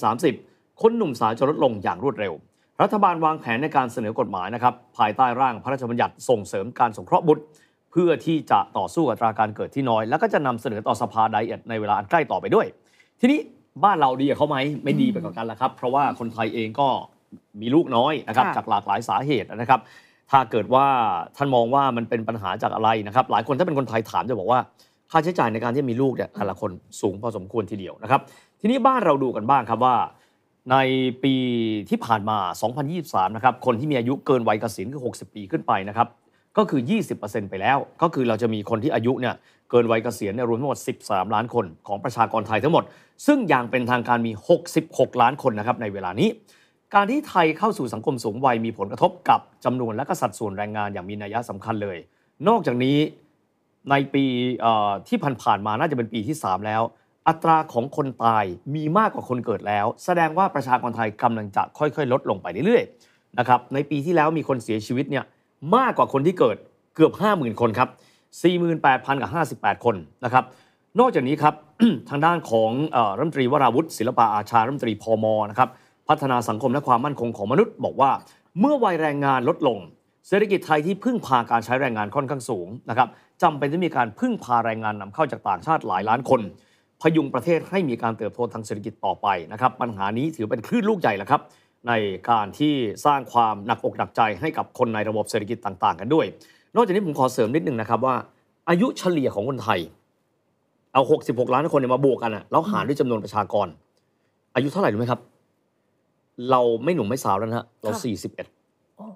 2030คนหนุ่มสาวจะลดลงอย่างรวดเร็วรัฐบาลวางแผนในการเสนอกฎหมายนะครับภายใต้ร่างพระราชบัญญัติส่งเสริมการสงเคราะห์บุตรเพื่อที่จะต่อสู้อัตราการเกิดที่น้อยแล้วก็จะนำเสนอต่อสภาไดเอทในเวลาอันใกล้ต่อไปด้วยทีนี้บ้านเราดีกับเขาไหมไม่ดีไปกว่ากันละครับเพราะว่าคนไทยเองก็มีลูกน้อยนะครับจากหลากหลายสาเหตุนะครับถ้าเกิดว่าท่านมองว่ามันเป็นปัญหาจากอะไรนะครับหลายคนถ้าเป็นคนไทยถามจะบอกว่าค่าใช้จ่ายในการที่มีลูกเนี่ยแต่ละคนสูงพอสมควรทีเดียวนะครับทีนี้บ้านเราดูกันบ้างครับว่าในปีที่ผ่านมา2023นะครับคนที่มีอายุเกินวัยเกษียณคือ60ปีขึ้นไปนะครับก็คือ 20% ไปแล้วก็คือเราจะมีคนที่อายุเนี่ยเกินวัยเกษียณเนี่ยรวมทั้งหมด13ล้านคนของประชากรไทยทั้งหมดซึ่งอย่างเป็นทางการมี66ล้านคนนะครับในเวลานี้การที่ไทยเข้าสู่สังคมสูงวัยมีผลกระทบกับจำนวนและก็สัดส่วนแรงงานอย่างมีนัยสำคัญเลยนอกจากนี้ในปีที่ผ่านมาน่าจะเป็นปีที่3แล้วอัตราของคนตายมีมากกว่าคนเกิดแล้วแสดงว่าประชากรไทยกำลังจะค่อยๆลดลงไปเรื่อยๆนะครับในปีที่แล้วมีคนเสียชีวิตเนี่ยมากกว่าคนที่เกิดเกือบ 50,000 คนครับ 48,000 กับ 58 คนนะครับนอกจากนี้ครับ ทางด้านของรัฐมนตรีวราวุฒิศิลปะอาชารัฐมนตรีพม.นะครับพัฒนาสังคมและความมั่นคงของมนุษย์บอกว่าเมื่อวัยแรงงานลดลงเศรษฐกิจไทยที่พึ่งพาการใช้แรงงานค่อนข้างสูงนะครับจำเป็นต้องมีการพึ่งพาแรงงานนำเข้าจากต่างชาติหลายล้านคนพยุงประเทศให้มีการเติบโตทางเศรษฐกิจต่อไปนะครับปัญหานี้ถือเป็นคลื่นลูกใหญ่แหละครับในการที่สร้างความหนักอกหนักใจให้กับคนในระบบเศรษฐกิจต่างๆกันด้วยนอกจากนี้ผมขอเสริมนิดนึงนะครับว่าอายุเฉลี่ยของคนไทยเอา66ล้านคนมาบวกกันแล้วหารด้วยจำนวนประชากรอายุเท่าไหร่รู้ไหมครับเราไม่หนุ่มไม่สาวแล้วนะฮะเรา41โอ้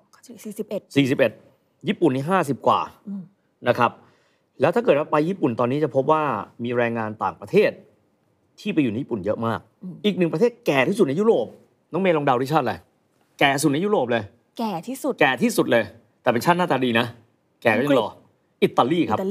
41ญี่ปุ่นนี่50กว่านะครับแล้วถ้าเกิดว่าไปญี่ปุ่นตอนนี้จะพบว่ามีแรงงานต่างประเทศที่ไปอยู่ในญี่ปุ่นเยอะมากอีกหนึ่งประเทศแก่ที่สุดในยุโรปน้องเมย์ลองเดาดิชาติอะไรแก่สุดในยุโรปเลยแก่ที่สุดเลยแต่เป็นชาติหน้าตาดีนะแก่ก็ยังรออิตาลีครับ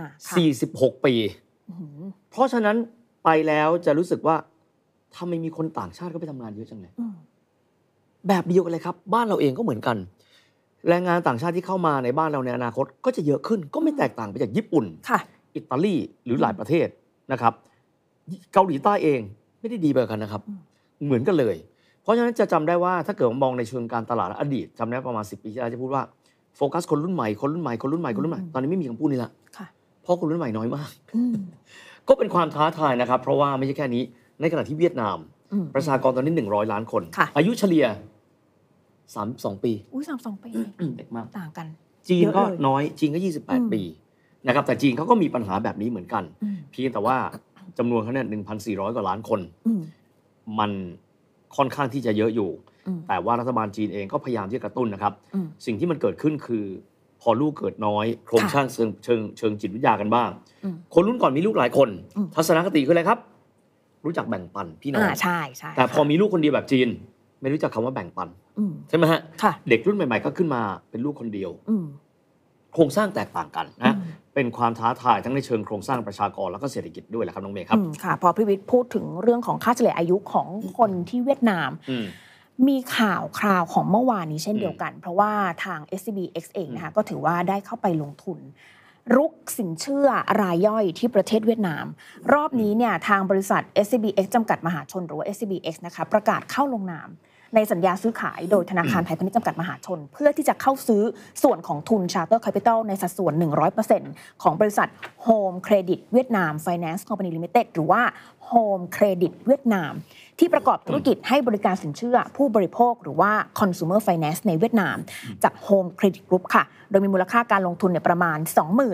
46ปีเพราะฉะนั้นไปแล้วจะรู้สึกว่าทำไมมีคนต่างชาติก็ไปทำงานเยอะจังเลยแบบเดียวกันเลยครับบ้านเราเองก็เหมือนกันแรงงานต่างชาติที่เข้ามาในบ้านเราในอนาคตก็จะเยอะขึ้นก็ไม่แตกต่างไปจากญี่ปุ่นอิตาลีหรือหลายประเทศนะครับเกาหลีใต้เองไม่ได้ดีไปกันนะครับเหมือนกันเลยเพราะฉะนั้นจะจำได้ว่าถ้าเกิดมองในเชิงการตลาดอดีตจำได้ประมาณ10 ปีที่แล้วจะพูดว่าโฟกัสคนรุ่นใหม่ตอนนี้ไม่มีคำพูดนี้ละเพราะคนรุ่นใหม่น้อยมากก็เป็นความท้าทายนะครับเพราะว่าไม่ใช่แค่นี้ในขณะที่เวียดนามประชากรตอนนี้100ล้านคนอายุเฉลี่ย32 ปี32 ปีเด็กมากต่างกันจีนก็น้อยจีนก็28 ปีนะครับแต่จีนเขาก็มีปัญหาแบบนี้เหมือนกันเพียงแต่ว่าจำนวนเขาเนี่ย 1,400 กว่าล้านคนมันค่อนข้างที่จะเยอะอยู่แต่ว่ารัฐบาลจีนเองก็พยายามที่จะกระตุ้นนะครับสิ่งที่มันเกิดขึ้นคือพอลูกเกิดน้อยโครงสร้างเชิงจิตวิทยากันบ้างคนรุ่นก่อนมีลูกหลายคนทัศนคติคืออะไรครับรู้จักแบ่งปันพี่น้องใช่แต่พอมีลูกคนเดียวแบบจีนไม่รู้จักคำว่าแบ่งปันใช่ไหมฮะเด็กรุ่นใหม่ๆก็ขึ้นมาเป็นลูกคนเดียวโครงสร้างแตกต่างกันนะเป็นความท้าทายทั้งในเชิงโครงสร้างประชากรแล้วก็เศรษฐกิจด้วยแหละครับน้องเมย์ครับค่ะพอพี่วิทย์พูดถึงเรื่องของค่าเฉลี่ยอายุของคนที่เวียดนามมีข่าวคราวของเมื่อวานนี้เช่นเดียวกันเพราะว่าทาง SCBX เองนะคะก็ถือว่าได้เข้าไปลงทุนรุกสินเชื่อรายย่อยที่ประเทศเวียดนามรอบนี้เนี่ยทางบริษัท SCBX จำกัดมหาชนหรือว่า SCBX นะคะประกาศเข้าลงนามในสัญญาซื้อขายโดยธนาคารไทยพาณิชย์จำกัดมหาชนเพื่อที่จะเข้าซื้อส่วนของทุน Charter Capital ในสัดส่วน 100% ของบริษัท Home Credit Vietnam Finance Company Limited หรือว่า Home Credit เวียดนามที่ประกอบธุรกิจให้บริการสินเชื่อผู้บริโภคหรือว่า Consumer Finance ในเวียดนามจาก Home Credit Group ค่ะโดยมีมูลค่าการลงทุนเนี่ยประมาณ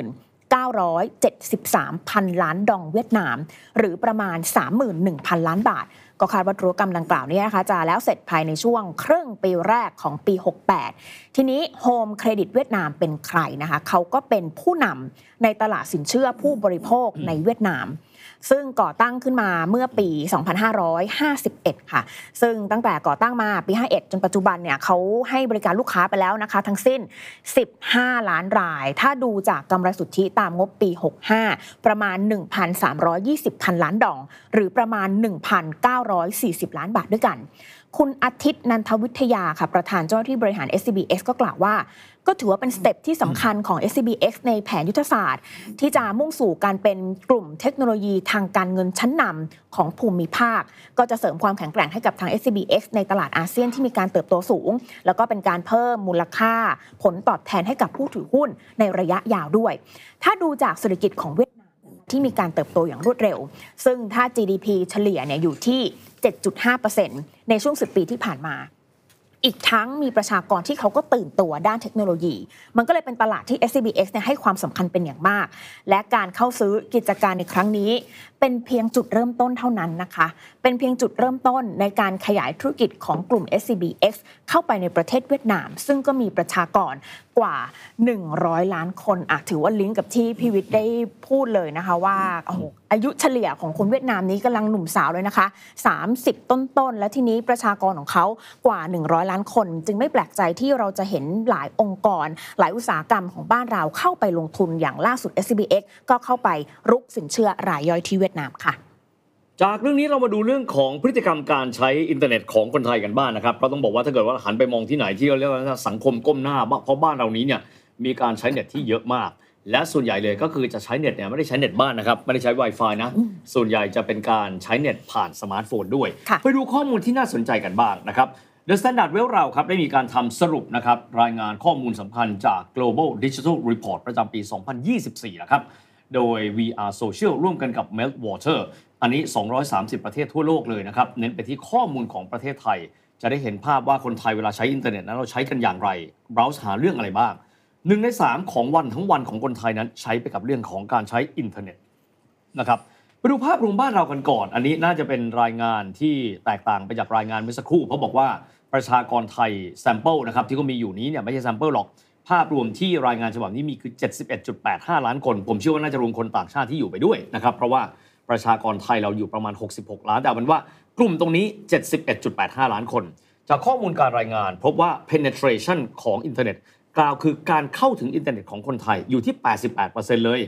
973,000 ล้านดองเวียดนามหรือประมาณ 31,000 ล้านบาทก็คาดว่าธุรกรรมดังกล่าวนี้นะคะจะแล้วเสร็จภายในช่วงครึ่งปีแรกของปี 68 ทีนี้ Home Credit เวียดนามเป็นใครนะคะเขาก็เป็นผู้นำในตลาดสินเชื่อผู้บริโภคในเวียดนามซึ่งก่อตั้งขึ้นมาเมื่อปี 2551 ค่ะซึ่งตั้งแต่ก่อตั้งมาปี 51 จนปัจจุบันเนี่ยเขาให้บริการลูกค้าไปแล้วนะคะทั้งสิ้น 15 ล้านรายถ้าดูจากกำไรสุทธิตามงบปี 65 ประมาณ 1,320 พันล้านดองหรือประมาณ 1,940 ล้านบาทด้วยกันคุณอาทิตย์นันทวิทยาค่ะประธานเจ้าหน้าที่บริหาร SCBX ก็กล่าวว่าก็ถือว่าเป็นสเต็ปที่สำคัญของ SCBX ในแผนยุทธศาสตร์ที่จะมุ่งสู่การเป็นกลุ่มเทคโนโลยีทางการเงินชั้นนำของภูมิภาคก็จะเสริมความแข็งแกร่งให้กับทาง SCBX ในตลาดอาเซียนที่มีการเติบโตสูงแล้วก็เป็นการเพิ่มมูลค่าผลตอบแทนให้กับผู้ถือหุ้นในระยะยาวด้วยถ้าดูจากเศรษฐกิจของเวียดนามที่มีการเติบโตอย่างรวดเร็วซึ่งถ้า GDP เฉลี่ยเนี่ยอยู่ที่ 7.5% ในช่วง10 ปีที่ผ่านมาอีกทั้งมีประชากรที่เขาก็ตื่นตัวด้านเทคโนโลยีมันก็เลยเป็นตลาดที่ SCBX เนี่ยให้ความสำคัญเป็นอย่างมากและการเข้าซื้อกิจการในครั้งนี้เป็นเพียงจุดเริ่มต้นเท่านั้นนะคะเป็นเพียงจุดเริ่มต้นในการขยายธุรกิจของกลุ่ม SCBX เข้าไปในประเทศเวียดนามซึ่งก็มีประชากรกว่า100 ล้านคนถือว่าลิงก์กับที่พี่วิทย์ได้พูดเลยนะคะว่าอายุเฉลี่ยของคนเวียดนามนี้กำลังหนุ่มสาวเลยนะคะ30ต้นๆและทีนี้ประชากรของเขากว่า100 ล้านคนจึงไม่แปลกใจที่เราจะเห็นหลายองค์กรหลายอุตสาหกรรมของบ้านเราเข้าไปลงทุนอย่างล่าสุด SCBX ก็เข้าไปรุกสินเชื่อรายย่อยที่เวียดนามค่ะจากเรื่องนี้เรามาดูเรื่องของพฤติกรรมการใช้อินเทอร์เน็ตของคนไทยกันบ้างนะครับเราต้องบอกว่าถ้าเกิดว่าหันไปมองที่ไหนที่เราเรียกว่าสังคมก้มหน้าเพราะบ้านเรานี้เนี่ยมีการใช้เน็ตที่เยอะมากและส่วนใหญ่เลยก็คือจะใช้เน็ตเนี่ยไม่ได้ใช้เน็ตบ้านนะครับไม่ได้ใช้ Wi-Fi นะส่วนใหญ่จะเป็นการใช้เน็ตผ่านสมาร์ทโฟนด้วยไปดูข้อมูลที่น่าสนใจกันบ้างนะครับ The Standard Well เราครับได้มีการทำสรุปนะครับรายงานข้อมูลสำคัญจาก Global Digital Report ประจำปี 2024 นะครับโดย VR Social ร่วมกันกับ Meltwater อันนี้230ประเทศทั่วโลกเลยนะครับเน้นไปที่ข้อมูลของประเทศไทยจะได้เห็นภาพว่าคนไทยเวลาใช้อินเทอร์เน็ตนั้นเราใช้กันอย่างไรเบราว์หาเรื่องอะไรบ้าง1 ใน 3ของวันทั้งวันของคนไทยนั้นใช้ไปกับเรื่องของการใช้อินเทอร์เน็ตนะครับไปดูภาพรวมบ้านเรากันก่อนอันนี้น่าจะเป็นรายงานที่แตกต่างไปจากรายงานเมื่อสักครู่เพราะบอกว่าประชากรไทยแซมเปิลนะครับที่เขามีอยู่นี้เนี่ยไม่ใช่แซมเปิลหรอกภาพรวมที่รายงานฉบับนี้มีคือ 71.85 ล้านคนผมเชื่อว่าน่าจะรวมคนต่างชาติที่อยู่ไปด้วยนะครับเพราะว่าประชากรไทยเราอยู่ประมาณ66ล้านแต่เป็นว่ากลุ่มตรงนี้ 71.85 ล้านคนจากข้อมูลการรายงานพบว่า penetration ของอินเทอร์เน็ตกล่าวคือการเข้าถึงอินเทอร์เน็ตของคนไทยอยู่ที่ 88% เลย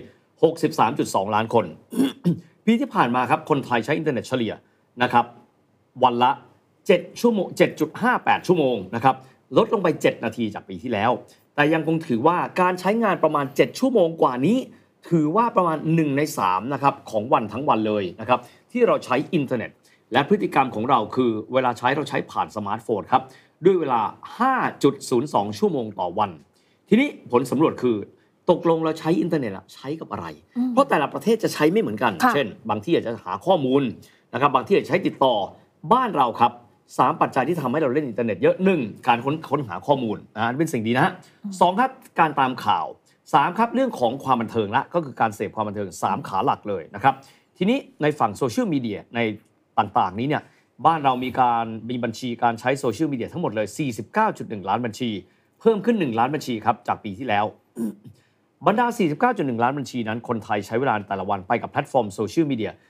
63.2 ล้านคน ปีที่ผ่านมาครับคนไทยใช้อินเทอร์เน็ตเฉลี่ยนะครับวันละ7 ชั่วโมง 7.58 ชั่วโมงนะครับลดลงไป7 นาทีจากปีที่แล้วแต่ยังคงถือว่าการใช้งานประมาณ7 ชั่วโมงกว่านี้ถือว่าประมาณ1 ใน 3นะครับของวันทั้งวันเลยนะครับที่เราใช้อินเทอร์เน็ตและพฤติกรรมของเราคือเวลาใช้เราใช้ผ่านสมาร์ทโฟนครับด้วยเวลา 5.02 ชั่วโมงต่อวันทีนี้ผลสำรวจคือตกลงเราใช้อินเทอร์เน็ตใช้กับอะไรเพราะแต่ละประเทศจะใช้ไม่เหมือนกันเช่นบางที่อาจจะหาข้อมูลนะครับบางที่อาจจะใช้ติดต่อบ้านเราครับ3ปัจจัยที่ทำให้เราเล่นอินเทอร์เน็ตเยอะ1การค้นหาข้อมูลเป็นสิ่งดีนะ2ครับการตามข่าว3ครับเรื่องของความบันเทิงละก็คือการเสพความบันเทิง3ขาหลักเลยนะครับทีนี้ในฝั่งโซเชียลมีเดียในต่างๆนี้เนี่ยบ้านเรามีบัญชีการใช้โซเชียลมีเดียทั้งหมดเลย 49.1 ล้านบัญชีเพิ่มขึ้น1ล้านบัญชีครับจากปีที่แล้วบรรดา 49.1 ล้านบัญชีนั้นคนไทยใช้เวลาแต่ละวันไปกับแพลตฟอร์มโซเชียลมีเดีย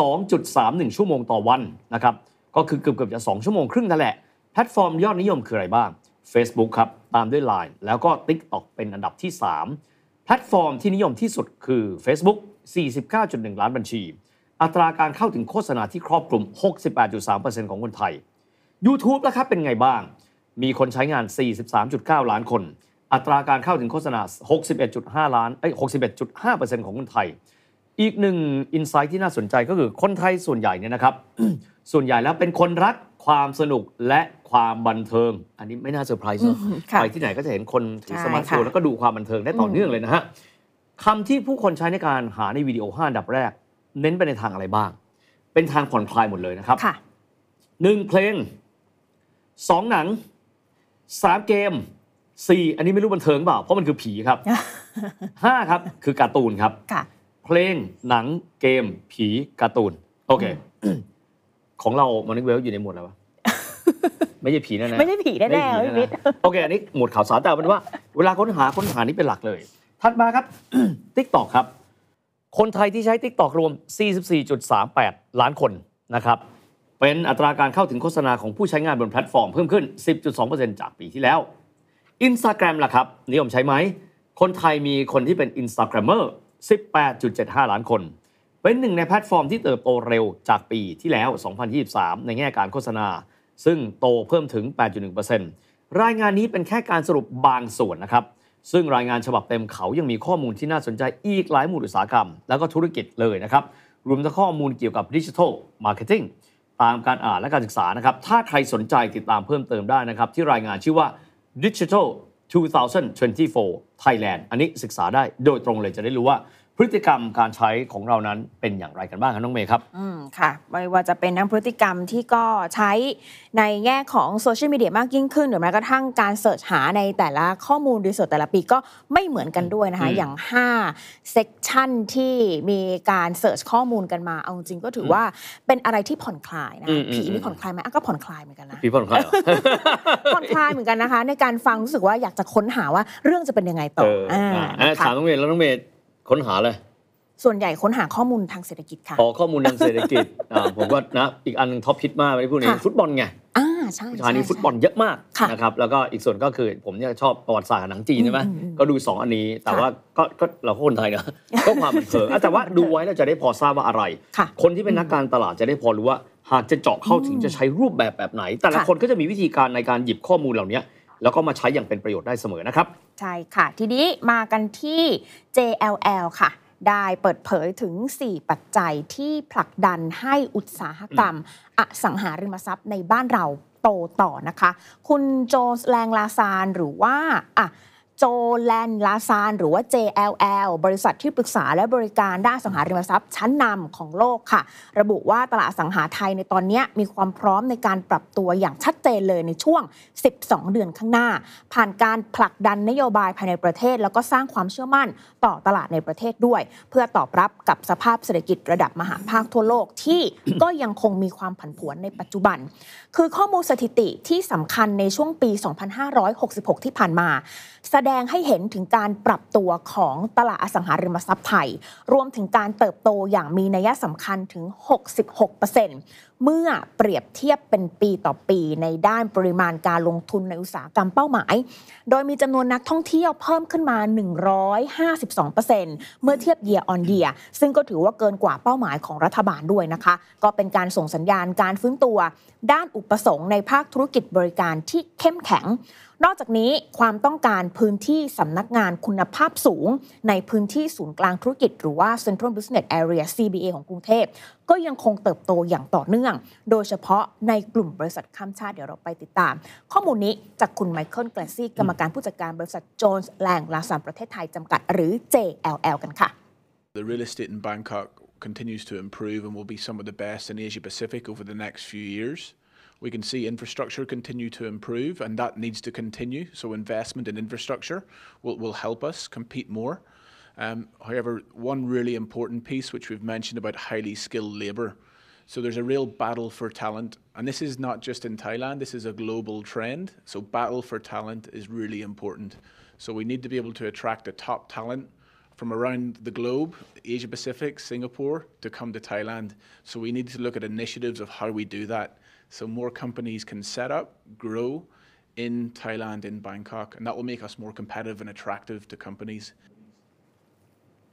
2.31 ชั่วโมงต่อวันนะครับก็คือเกือบจะ2 ชั่วโมงครึ่งนั่นแหละแพลตฟอร์มยอดนิยมคืออะไรบ้าง Facebook ครับตามด้วย LINE แล้วก็ TikTok เป็นอันดับที่3แพลตฟอร์มที่นิยมที่สุดคือ Facebook 49.1 ล้านบัญชีอัตราการเข้าถึงโฆษณาที่ครอบคลุม 68.3% ของคนไทย YouTube นะครับเป็นไงบ้างมีคนใช้งาน 43.9 ล้านคนอัตราการเข้าถึงโฆษณา 61.5 ล้าน61.5% ของคนไทยอีกหนึ่งอินไซต์ที่น่าสนใจก็คือคนไทยส่วนใหญ่เนี่ยนะครับ ส่วนใหญ่แล้วเป็นคนรักความสนุกและความบันเทิงอันนี้ไม่น่าเซอร์ไพรส์นะไปที่ไหนก็จะเห็นคนถือสมาร์ทโฟนแล้วก็ดูความบันเทิงได้ต่อเนื่องเลยนะฮะคำที่ผู้คนใช้ในการหาในวิดีโอ5อันดับแรกเน้นไปในทางอะไรบ้างเป็นทางผ่อนคลายหมดเลยนะครับ1เพลง2หนัง3เกม4อันนี้ไม่รู้บันเทิงเปล่าเพราะมันคือผีครับ5ครับคือการ์ตูนครับเพลงหนังเกมผีการ์ตูนโอเค ของเรามอร์นิ่งเวลอยู่ในหมวดอะไรวะ ไม่ใช่ผีแน่ๆไม่ใช่ผีแน่ๆพี่โอเคอันนี้หมวดข่าวสารแต่เป็นว่าเวลาค้นหานี่เป็นหลักเลยถัดมาครับ TikTok ครับคนไทยที่ใช้ TikTok รวม 44.38 ล้านคนนะครับเป็นอัตราการเข้าถึงโฆษณาของผู้ใช้งานบนแพลตฟอร์มเพิ่มขึ้น 10.2% จากปีที่แล้ว Instagram ล่ะครับนิยมใช้ไหมคนไทยมีคนที่เป็น Instagrammer 18.75 ล้านคนเป็นหนึ่งในแพลตฟอร์มที่เติบโตเร็วจากปีที่แล้ว 2023 ในแง่การโฆษณาซึ่งโตเพิ่มถึง 8.1% รายงานนี้เป็นแค่การสรุปบางส่วนนะครับซึ่งรายงานฉบับเต็มเขายังมีข้อมูลที่น่าสนใจอีกหลายหมู่อุตสาหกรรมแล้วก็ธุรกิจเลยนะครับรวมทั้งข้อมูลเกี่ยวกับดิจิทัลมาร์เก็ตติ้งตามการอ่านและการศึกษานะครับถ้าใครสนใจติดตามเพิ่มเติมได้นะครับที่รายงานชื่อว่า Digital 2024 Thailand อันนี้ศึกษาได้โดยตรงเลยจะได้รู้ว่าพฤติกรรมการใช้ของเรานั้นเป็นอย่างไรกันบ้างครับน้องเมย์ครับค่ะไม่ว่าจะเป็นทั้งพฤติกรรมที่ก็ใช้ในแง่ของโซเชียลมีเดียมากยิ่งขึ้นหรือแม้กระทั่งการเสิร์ชหาในแต่ละข้อมูลรีเสิร์ชแต่ละปีก็ไม่เหมือนกันด้วยนะคะอย่าง5เซกชันที่มีการเสิร์ชข้อมูลกันมาเอาจริงก็ถือว่าเป็นอะไรที่ผ่อนคลายนะผีนี่ผ่อนคลายไหมก็ผ่อนคลายเหมือนกันนะผีผ่อนคลายผ่อนคลายเหมือนกันนะคะในการฟังรู้สึกว่าอยากจะค้นหาว่าเรื่องจะเป็นยังไงต่อถามน้องเมย์แล้วน้องเมย์ค้นหาเลยส่วนใหญ่ค้นหาข้อมูลทางเศรษฐกิจค่ะข้อมูลทางเศรษฐกิจผมว่านะอีกอันนึงท็อปฮิตมากไม่ได้พูดนี้ฟุตบอลไงใช่ชานี้ฟุตบอลเยอะมากนะครับแล้วก็อีกส่วนก็คือผมเนี่ยชอบประวัติศาสตร์หนังจีนใช่ไหมก็ดู2อันนี้แต่ว่าก็เราคนไทยนะก็ความบันเทิงแต่ว่าดูไว้เราจะได้พอทราบว่าอะไรคนที่เป็นนักการตลาดจะได้พอรู้ว่าหากจะเจาะเข้าถึงจะใช้รูปแบบไหนแต่ละคนก็จะมีวิธีการในการหยิบข้อมูลเหล่านี้แล้วก็มาใช้อย่างเป็นประโยชน์ได้เสมอนะครับใช่ค่ะทีนี้มากันที่ JLL ค่ะได้เปิดเผยถึง4ปัจจัยที่ผลักดันให้อุตสาหกรรมอสังหาริมทรัพย์ในบ้านเราโตต่อนะคะคุณโจแลงลาซานหรือว่าโจแลนลาซานหรือว่า JLL บริษัทที่ปรึกษาและบริการด้านอสังหาริมทรัพย์ชั้นนำของโลกค่ะระบุว่าตลาดอสังหาไทยในตอนนี้มีความพร้อมในการปรับตัวอย่างชัดเจนเลยในช่วง12 เดือนข้างหน้าผ่านการผลักดันนโยบายภายในประเทศแล้วก็สร้างความเชื่อมั่นต่อตลาดในประเทศด้วยเพื่อตอบรับกับสภาพเศรษฐกิจระดับมหาภาคทั่วโลกที่ ก็ยังคงมีความผันผวนในปัจจุบันคือข้อมูลสถิติที่สำคัญในช่วงปี 2566 ที่ผ่านมาแสดงให้เห็นถึงการปรับตัวของตลาดอสังหาริมทรัพย์ไทยรวมถึงการเติบโตอย่างมีนัยสำคัญถึง 66% เมื่อเปรียบเทียบเป็นปีต่อปีในด้านปริมาณการลงทุนในอุตสาหกรรมเป้าหมายโดยมีจำนวนนักท่องเที่ยวเพิ่มขึ้นมา 152% เมื่อเทียบ year on year ซึ่งก็ถือว่าเกินกว่าเป้าหมายของรัฐบาลด้วยนะคะก็เป็นการส่งสัญญาณการฟื้นตัวด้านอุปสงค์ในภาคธุรกิจบริการที่เข้มแข็งนอกจากนี้ความต้องการพื้นที่สำนักงานคุณภาพสูงในพื้นที่ศูนย์กลางธุรกิจหรือว่า Central Business Area CBA ของกรุงเทพก็ยังคงเติบโตอย่างต่อเนื่องโดยเฉพาะในกลุ่มบริษัทข้ามชาติเดี๋ยวเราไปติดตามข้อมูลนี้จากคุณไมเคิลแกลซี่กรรมการผู้จัดการบริษัทโจนส์แลงลาซานประเทศไทยจำกัดหรือ JLL กันค่ะ The real estate in Bangkok continues to improve and will be some of the best in Asia Pacific over the next few years.We can see infrastructure continue to improve, and that needs to continue. So investment in infrastructure will help us compete more. However, one really important piece, which we've mentioned about highly skilled labor. So there's a real battle for talent. And this is not just in Thailand, this is a global trend. So battle for talent is really important. So we need to be able to attract the top talent from around the globe, Asia Pacific, Singapore, to come to Thailand. So we need to look at initiatives of how we do that.So more companies can set up, grow in Thailand, in Bangkok, and that will make us more competitive and attractive to companies.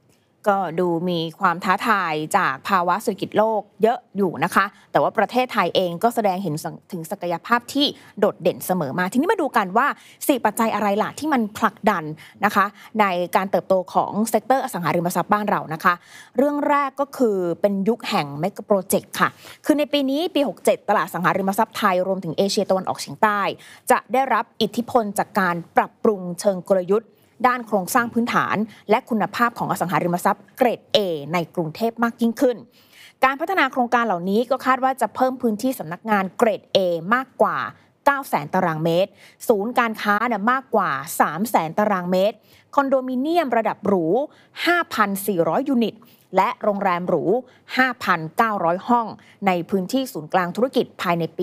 ก็ดูมีความท้าทายจากภาวะเศรษฐกิจโลกเยอะอยู่นะคะแต่ว่าประเทศไทยเองก็แสดงเห็นถึงศักยภาพที่โดดเด่นเสมอมาทีนี้มาดูกันว่า4ปัจจัยอะไรล่ะที่มันผลักดันนะคะในการเติบโตของเซกเตอร์อสังหาริมทรัพย์บ้านเรานะคะเรื่องแรกก็คือเป็นยุคแห่งเมกะโปรเจกต์ค่ะคือในปีนี้ปี67ตลาดอสังหาริมทรัพย์ไทยรวมถึงเอเชียตะวันออกเฉียงใต้จะได้รับอิทธิพลจากการปรับปรุงเชิงกลยุทธ์ด้านโครงสร้างพื้นฐานและคุณภาพของอสังหาริมทรัพย์เกรด A ในกรุงเทพมากยิ่งขึ้นการพัฒนาโครงการเหล่านี้ก็คาดว่าจะเพิ่มพื้นที่สำนักงานเกรด A มากกว่า 900,000 ตารางเมตรศูนย์การค้ามากกว่า 300,000 ตารางเมตรคอนโดมิเนียมระดับหรู 5,400 ยูนิตและโรงแรมหรู 5,900 ห้องในพื้นที่ศูนย์กลางธุรกิจภายในปี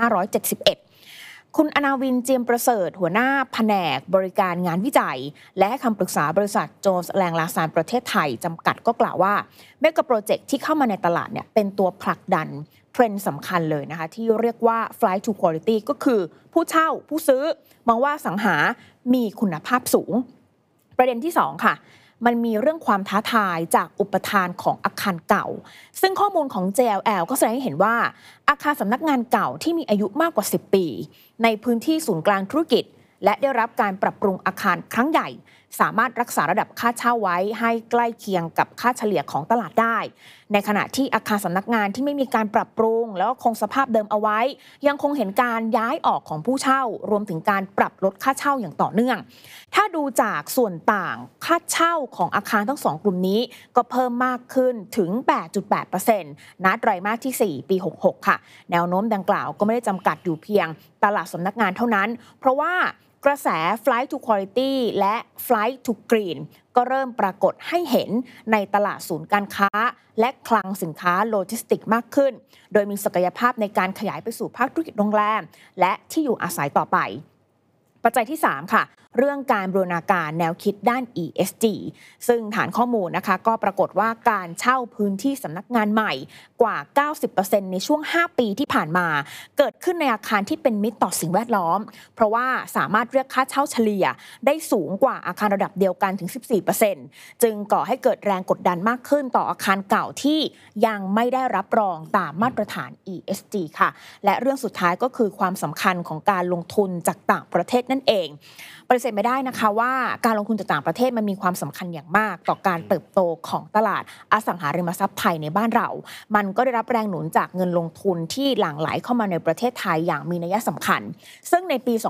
2571คุณอนาวินเจียมประเสริฐหัวหน้าแผนกบริการงานวิจัยและให้คำปรึกษาบริษัทโจนส์แลงลาซานประเทศไทยจำกัดก็กล่าวว่าเมกะโปรเจกต์ที่เข้ามาในตลาดเนี่ยเป็นตัวผลักดันเทรนด์สำคัญเลยนะคะที่เรียกว่า flight to quality ก็คือผู้เช่าผู้ซื้อมองว่าสังหามีคุณภาพสูงประเด็นที่2ค่ะมันมีเรื่องความท้าทายจากอุปทานของอาคารเก่าซึ่งข้อมูลของ JLL ก็แสดงให้เห็นว่าอาคารสำนักงานเก่าที่มีอายุมากกว่า10ปีในพื้นที่ศูนย์กลางธุรกิจและได้รับการปรับปรุงอาคารครั้งใหญ่สามารถรักษาระดับค่าเช่าไว้ให้ใกล้เคียงกับค่าเฉลี่ยของตลาดได้ในขณะที่อาคารสำนักงานที่ไม่มีการปรับปรุงแล้วก็คงสภาพเดิมเอาไว้ยังคงเห็นการย้ายออกของผู้เช่ารวมถึงการปรับลดค่าเช่าอย่างต่อเนื่องถ้าดูจากส่วนต่างค่าเช่าของอาคารทั้ง2กลุ่มนี้ก็เพิ่มมากขึ้นถึง 8.8% ณ ไตรมาสที่4ปี66ค่ะแนวโน้มดังกล่าวก็ไม่ได้จำกัดอยู่เพียงตลาดสำนักงานเท่านั้นเพราะว่ากระแส Flight to Quality และ Flight to Green ก็เริ่มปรากฏให้เห็นในตลาดศูนย์การค้าและคลังสินค้าโลจิสติกส์มากขึ้นโดยมีศักยภาพในการขยายไปสู่ภาคธุรกิจโรงแรมและที่อยู่อาศัยต่อไปปัจจัยที่3ค่ะเรื่องการบูรณาการแนวคิดด้าน ESG ซึ่งฐานข้อมูลนะคะก็ปรากฏว่าการเช่าพื้นที่สำนักงานใหม่กว่า 90% ในช่วง5ปีที่ผ่านมาเกิดขึ้นในอาคารที่เป็นมิตรต่อสิ่งแวดล้อมเพราะว่าสามารถเรียกค่าเช่าเฉลี่ยได้สูงกว่าอาคารระดับเดียวกันถึง 14% จึงก่อให้เกิดแรงกดดันมากขึ้นต่ออาคารเก่าที่ยังไม่ได้รับรองตามมาตรฐาน ESG ค่ะและเรื่องสุดท้ายก็คือความสำคัญของการลงทุนจากต่างประเทศนั่นเองปฏิเสธไม่ได้นะคะว่าการลงทุนจากต่างประเทศมันมีความสำคัญอย่างมากต่อการเติบโตของตลาดอสังหาริมทรัพย์ไทยในบ้านเรามันก็ได้รับแรงหนุนจากเงินลงทุนที่หลั่งไหลเข้ามาในประเทศไทยอย่างมีนัยสำคัญซึ่งในปี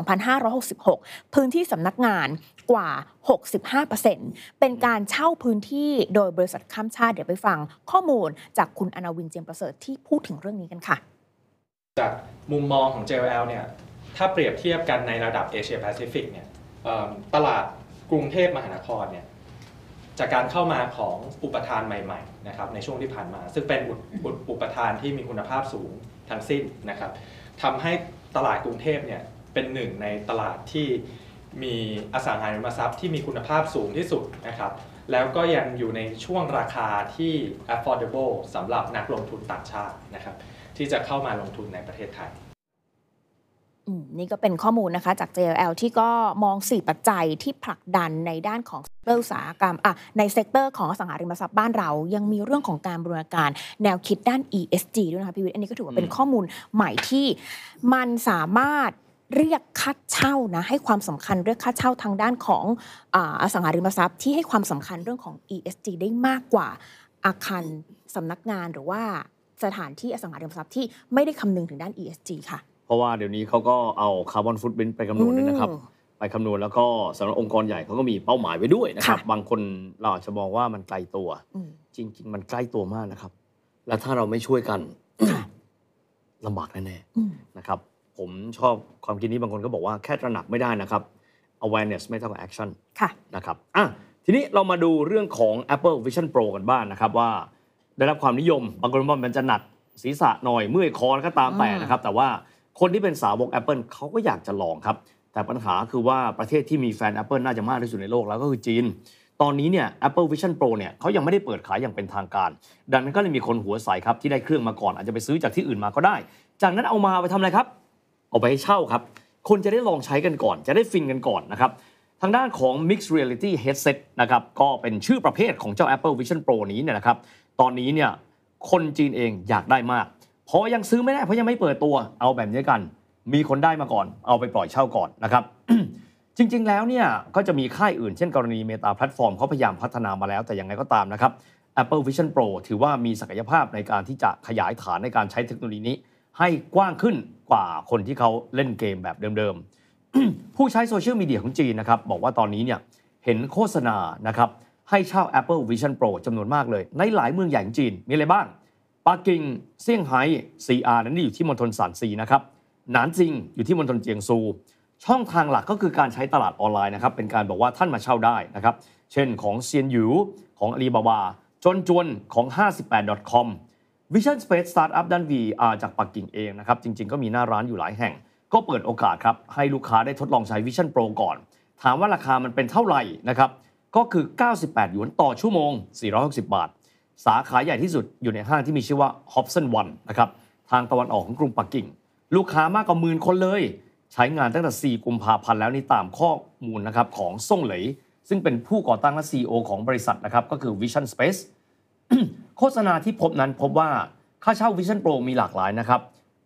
2566 พื้นที่สำนักงานกว่า 65% เป็นการเช่าพื้นที่โดยบริษัทข้ามชาติเดี๋ยวไปฟังข้อมูลจากคุณอนาวินเจียมประเสริฐที่พูดถึงเรื่องนี้กันค่ะจากมุมมองของ JLL เนี่ยถ้าเปรียบเทียบกันในระดับเอเชียแปซิฟิกเนี่ยตลาดกรุงเทพมหานครเนี่ยจากการเข้ามาของอุปทานใหม่ๆนะครับในช่วงที่ผ่านมาซึ่งเป็นอุปทานที่มีคุณภาพสูงทั้งสิ้นนะครับทำให้ตลาดกรุงเทพเนี่ยเป็นหนึ่งในตลาดที่มีอสังหาริมทรัพย์ที่มีคุณภาพสูงที่สุดนะครับแล้วก็ยังอยู่ในช่วงราคาที่ affordable สำหรับนักลงทุนต่างชาตินะครับที่จะเข้ามาลงทุนในประเทศไทยนี่ก็เป็นข้อมูลนะคะจาก JLL ที่ก็มอง4ปัจจัยที่ผลักดันในด้านของอุตสาหกรรมในเซกเตอร์ของอสังหาริมทรัพย์บ้านเรายังมีเรื่องของการบูรณาการแนวคิดด้าน ESG ด้วยนะคะพี่วิทย์อันนี้ก็ถือว่าเป็นข้อมูลใหม่ที่มันสามารถเรียกค่าเช่านะให้ความสำคัญเรียกค่าเช่าทางด้านของอสังหาริมทรัพย์ที่ให้ความสำคัญเรื่องของ ESG ได้มากกว่าอาคารสำนักงานหรือว่าสถานที่อสังหาริมทรัพย์ที่ไม่ได้คำนึงถึงด้าน ESG ค่ะเพราะว่าเดี๋ยวนี้เขาก็เอาคาร์บอนฟุตพริ้นท์ไปคำนวณด้วยนะครับไปคำนวณแล้วก็สำหรับองค์กรใหญ่เขาก็มีเป้าหมายไว้ด้วยนะครับบางคนเราอาจจะมองว่ามันไกลตัวจริงๆมันใกล้ตัวมากนะครับและถ้าเราไม่ช่วยกันลำบากแน่ๆนะครับผมชอบความคิดนี้บางคนก็บอกว่าแค่ตระหนักไม่ได้นะครับ awareness ไม่เท่ากับ action นะครับทีนี้เรามาดูเรื่องของ Apple Vision Pro กันบ้าง นะครับว่าได้รับความนิยมบางคนว่ามันจะหนักศีรษะหน่อยเมื่อยคอก็ตามแต่นะครับแต่ว่าคนที่เป็นสาวก Apple เขาก็อยากจะลองครับแต่ปัญหาคือว่าประเทศที่มีแฟน Apple น่าจะมากที่สุดในโลกแล้วก็คือจีนตอนนี้เนี่ย Apple Vision Pro เนี่ยเขายังไม่ได้เปิดขายอย่างเป็นทางการดังนั้นก็เลยมีคนหัวใสครับที่ได้เครื่องมาก่อนอาจจะไปซื้อจากที่อื่นมาก็ได้จากนั้นเอามาไปทำอะไรครับเอาไปให้เช่าครับคนจะได้ลองใช้กันก่อนจะได้ฟินกันก่อนนะครับทางด้านของ Mixed Reality Headset นะครับก็เป็นชื่อประเภทของเจ้า Apple Vision Pro นี้เนี่ยนะครับตอนนี้เนี่ยคนจีนเองอยากได้มากเพราะยังซื้อไม่ได้เพราะยังไม่เปิดตัวเอาแบบนี้กันมีคนได้มาก่อนเอาไปปล่อยเช่าก่อนนะครับ จริงๆแล้วเนี่ยก็จะมีค่ายอื่นเช่นกรณี Meta Platform เขาพยายามพัฒนามาแล้วแต่ยังไงก็ตามนะครับ Apple Vision Pro ถือว่ามีศักยภาพในการที่จะขยายฐานในการใช้เทคโนโลยีนี้ให้กว้างขึ้นกว่าคนที่เขาเล่นเกมแบบเดิมๆ ผู้ใช้โซเชียลมีเดียของจีนนะครับบอกว่าตอนนี้เนี่ยเห็นโฆษณานะครับให้เช่า Apple Vision Pro จำนวนมากเลยในหลายเมืองใหญ่ของจีนมีอะไรบ้างปักกิ่งเซี่ยงไฮ้ CR นั้นอยู่ที่มณฑลซานซีนะครับหนานจิงอยู่ที่มณฑลเจียงซูช่องทางหลักก็คือการใช้ตลาดออนไลน์นะครับเป็นการบอกว่าท่านมาเช่าได้นะครับเช่นของเซียนหยูของอาลีบาบาจวนจวนของ 58.com Vision Space Startup ด้าน VR จากปักกิ่งเองนะครับจริงๆก็มีหน้าร้านอยู่หลายแห่งก็เปิดโอกาสครับให้ลูกค้าได้ทดลองใช้ Vision Pro ก่อนถามว่าราคามันเป็นเท่าไหร่นะครับก็คือ98หยวนต่อชั่วโมง460 บาทสาขาใหญ่ที่สุดอยู่ในห้างที่มีชื่อว่า Hobson One นะครับทางตะวันออกของกรุงปักกิ่งลูกค้ามากกว่า10,000 คนเลยใช้งานตั้งแต่4กุมภาพันธ์แล้วนี่ตามข้อมูลนะครับของซ่งเหลยซึ่งเป็นผู้ก่อตั้งและ CEO ของบริษัทนะครับก็คือ Vision Space โฆษณาที่พบนั้นพบว่าค่าเช่า Vision Pro มีหลากหลายนะครับ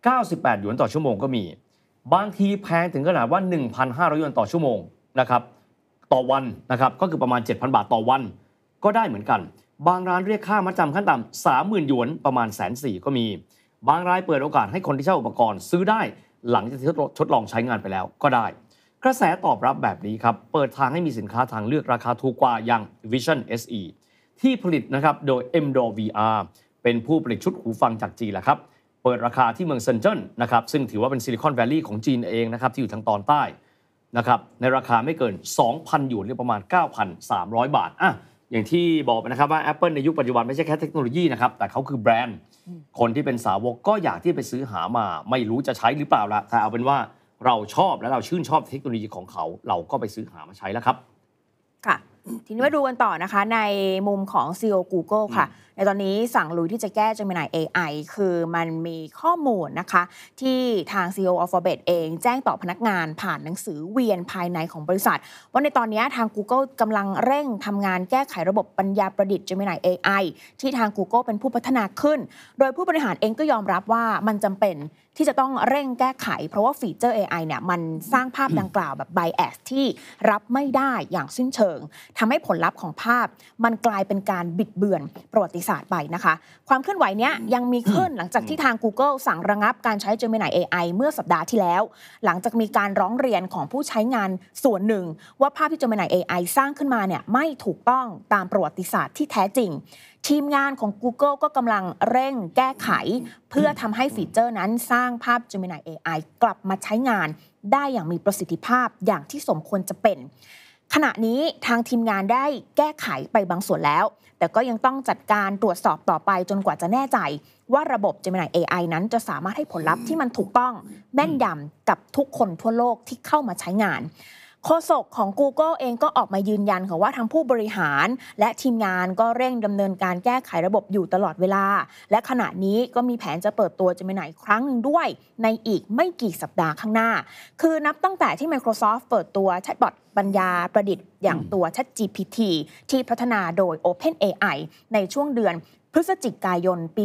98หยวนต่อชั่วโมงก็มีบางทีแพงถึงขนาดว่า 1,500 หยวนต่อชั่วโมงนะครับต่อวันนะครับก็คือประมาณ 7,000 บาทต่อวันก็ได้เหมือนกันบางร้านเรียกค่ามัดจำขั้นต่ำ 30,000 หยวนประมาณ 140,000 ก็มีบางรายเปิดโอกาสให้คนที่เช่าอุปกรณ์ซื้อได้หลังจากที่ทดลองใช้งานไปแล้วก็ได้กระแสตอบรับแบบนี้ครับเปิดทางให้มีสินค้าทางเลือกราคาถูกกว่าอย่าง Vision SE ที่ผลิตนะครับโดย M-Door VR เป็นผู้ผลิตชุดหูฟังจากจีนแหละครับเปิดราคาที่เมืองเซินเจิ้นนะครับซึ่งถือว่าเป็นซิลิคอนแวลลีย์ของจีนเองนะครับที่อยู่ทางตอนใต้นะครับในราคาไม่เกิน 2,000 หยวนหรือประมาณ 9,300 บาทอย่างที่บอกไปนะครับว่า Apple ในยุคปัจจุบันไม่ใช่แค่เทคโนโลยีนะครับแต่เขาคือแบรนด์คนที่เป็นสาวกก็อยากที่ไปซื้อหามาไม่รู้จะใช้หรือเปล่าละแต่เอาเป็นว่าเราชอบและเราชื่นชอบเทคโนโลยีของเขาเราก็ไปซื้อหามาใช้แล้วครับค่ะทีนี้มาดูกันต่อนะคะในมุมของ CEO Google ค่ะในตอนนี้สั่งลุยที่จะแก้ Gemini AI คือมันมีข้อมูลนะคะที่ทาง CEO Alphabet เองแจ้งต่อพนักงานผ่านหนังสือเวียนภายในของบริษัทว่าในตอนนี้ทาง Google กำลังเร่งทำงานแก้ไขระบบปัญญาประดิษฐ์ Gemini AI ที่ทาง Google เป็นผู้พัฒนาขึ้นโดยผู้บริหารเองก็ยอมรับว่ามันจำเป็นที่จะต้องเร่งแก้ไขเพราะว่าฟีเจอร์ AI เนี่ยมันสร้างภาพดังกล่าวแบบ bias ที่รับไม่ได้อย่างสิ้นเชิงทำให้ผลลัพธ์ของภาพมันกลายเป็นการบิดเบือนประวัติศาสตร์ไปนะคะความเคลื่อนไหวเนี้ยยังมีขึ้นหลังจากที่ทาง Google สั่งระงับการใช้ Gemini AI เมื่อสัปดาห์ที่แล้วหลังจากมีการร้องเรียนของผู้ใช้งานส่วนหนึ่งว่าภาพที่ Gemini AI สร้างขึ้นมาเนี่ยไม่ถูกต้องตามประวัติศาสตร์ที่แท้จริงทีมงานของ Google ก็กำลังเร่งแก้ไขเพื่อทำให้ฟีเจอร์นั้นสร้างภาพ Gemini AI กลับมาใช้งานได้อย่างมีประสิทธิภาพอย่างที่สมควรจะเป็นขณะนี้ทางทีมงานได้แก้ไขไปบางส่วนแล้วแต่ก็ยังต้องจัดการตรวจสอบต่อไปจนกว่าจะแน่ใจว่าระบบ Gemini AI นั้นจะสามารถให้ผลลัพธ์ที่มันถูกต้องแม่นยำกับทุกคนทั่วโลกที่เข้ามาใช้งานโฆษกของ Google เองก็ออกมายืนยันค่ะว่าทางผู้บริหารและทีมงานก็เร่งดำเนินการแก้ไขระบบอยู่ตลอดเวลาและขณะนี้ก็มีแผนจะเปิดตัว Gemini อีกครั้งหนึ่งด้วยในอีกไม่กี่สัปดาห์ข้างหน้าคือนับตั้งแต่ที่ Microsoft เปิดตัวแชทบอทปัญญาประดิษฐ์อย่างตัว ChatGPT ที่พัฒนาโดย OpenAI ในช่วงเดือนพฤศจิกายนปี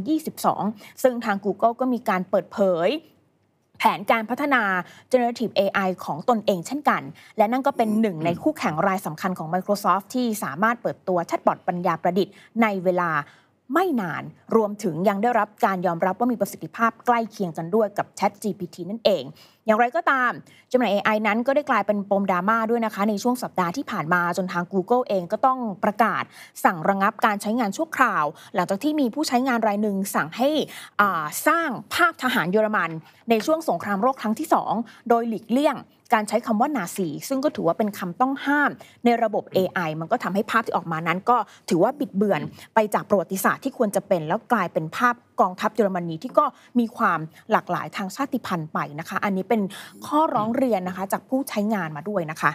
2022 ซึ่งทาง Google ก็มีการเปิดเผยแผนการพัฒนา Generative AI ของตนเองเช่นกันและนั่นก็เป็นหนึ่งในคู่แข่งรายสำคัญของ Microsoft ที่สามารถเปิดตัวแชทบอทปัญญาประดิษฐ์ในเวลาไม่นานรวมถึงยังได้รับการยอมรับว่ามีประสิทธิภาพใกล้เคียงกันด้วยกับ ChatGPT นั่นเองอย่างไรก็ตาม Gemini AI นั้นก็ได้กลายเป็นปมดราม่าด้วยนะคะในช่วงสัปดาห์ที่ผ่านมาจนทาง Google เองก็ต้องประกาศสั่งระงับการใช้งานชั่วคราวหลังจากที่มีผู้ใช้งานรายหนึ่งสั่งให้สร้างภาคทหารเยอรมันในช่วงสงครามโลกครั้งที่2โดยหลีกเลี่ยงการใช้คำว่านาซีซึ่งก็ถือว่าเป็นคำต้องห้ามในระบบ AI มันก็ทำให้ภาพที่ออกมานั้นก็ถือว่าบิดเบือนไปจากประวัติศาสตร์ที่ควรจะเป็นแล้วกลายเป็นภาพกองทัพเยอรมนีที่ก็มีความหลากหลายทางชาติพันธุ์ไปนะคะอันนี้เป็นข้อร้องเรียนนะคะจากผู้ใช้งานมาด้วยนะคะ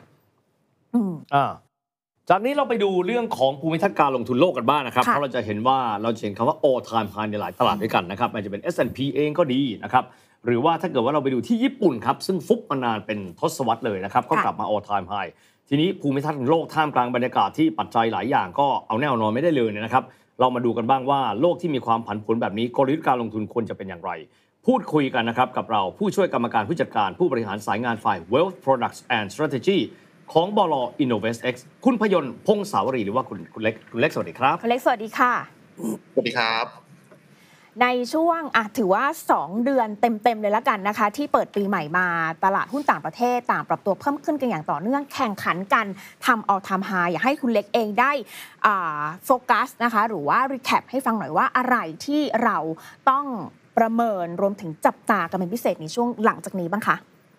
จากนี้เราไปดูเรื่องของภูมิทัศน์การลงทุนโลกกันบ้างนะครับเพราะเราจะเห็นคำว่า all time high ในหลายตลาดด้วยกันนะครับมันจะเป็น S&P เองก็ดีนะครับหรือว่าถ้าเกิดว่าเราไปดูที่ญี่ปุ่นครับซึ่งฟุบมานานเป็นทศวรรษเลยนะครับก็กลับมา all time high ทีนี้ภูมิทัศน์ของโลกท่ามกลางบรรยากาศที่ปัจจัยหลายอย่างก็เอาแน่นอนไม่ได้เลยนะครับเรามาดูกันบ้างว่าโลกที่มีความผันผวนแบบนี้กลยุทธ์การลงทุนควรจะเป็นอย่างไรพูดคุยกันนะครับกับเราผู้ช่วยกรรมการผู้จัดการผู้บริหารสายงานฝ่าย Wealth Products and Strategy ของบล. InnovestX คุณพยนต์พงศาวรีหรือว่าคุณเล็กสวัสดีครับคุณเล็กสวัสดีค่ะสวัสดีครับในช่วงถือว่า2เดือนเต็มๆเลยละกันนะคะที่เปิดปีใหม่มาตลาดหุ้นต่างประเทศต่างปรับตัวเพิ่มขึ้นกันอย่างต่อเนื่องแข่งขันกันทำall time high อยากให้คุณเล็กเองได้โฟกัสนะคะหรือว่ารีแคปให้ฟังหน่อยว่าอะไรที่เราต้องประเมินรวมถึงจับตากันเป็นพิเศษในช่วงหลังจากนี้บ้างคะ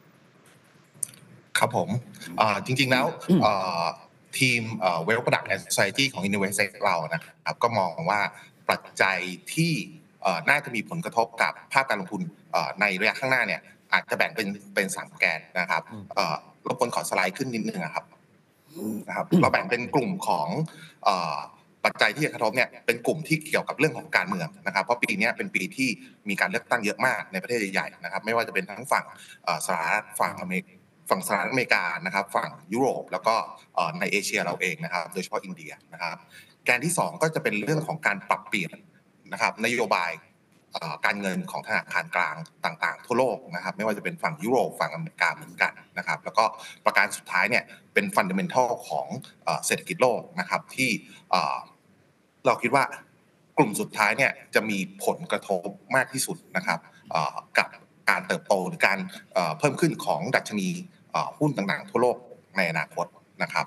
ครับผมจริงๆแล้วทีมWealth Product and Strategy ของ InnovestX เรานะครับก็มองว่าปัจจัยที่น่าจะมีผลกระทบกับภาคการลงทุนในระยะข้างหน้าเนี่ยอาจจะแบ่งเป็น3แกนนะครับรบกวนขอสไลด์ขึ้นนิดนึงนะครับเราแบ่งเป็นกลุ่มของปัจจัยที่จะกระทบเนี่ยเป็นกลุ่มที่เกี่ยวกับเรื่องของการเมืองนะครับเพราะปีนี้เป็นปีที่มีการเลือกตั้งเยอะมากในประเทศใหญ่ๆนะครับไม่ว่าจะเป็นทั้งฝั่งสหรัฐฝั่งสหรัฐอเมริกานะครับฝั่งยุโรปแล้วก็ในเอเชียเราเองนะครับโดยเฉพาะอินเดียนะครับแกนที่2ก็จะเป็นเรื่องของการปรับเปลี่ยนนะครับนโยบายการเงินของธนาคารกลางต่างๆทั่วโลกนะครับไม่ว่าจะเป็นฝั่งยุโรปฝั่งอเมริกาเหมือนกันนะครับแล้วก็ประการสุดท้ายเนี่ยเป็นฟันดัมเมนทัลของเศรษฐกิจโลกนะครับที่เราคิดว่ากลุ่มสุดท้ายเนี่ยจะมีผลกระทบมากที่สุดนะครับกับการเติบโตหรือการเพิ่มขึ้นของดัชนีหุ้นต่างๆทั่วโลกในอนาคตนะครับ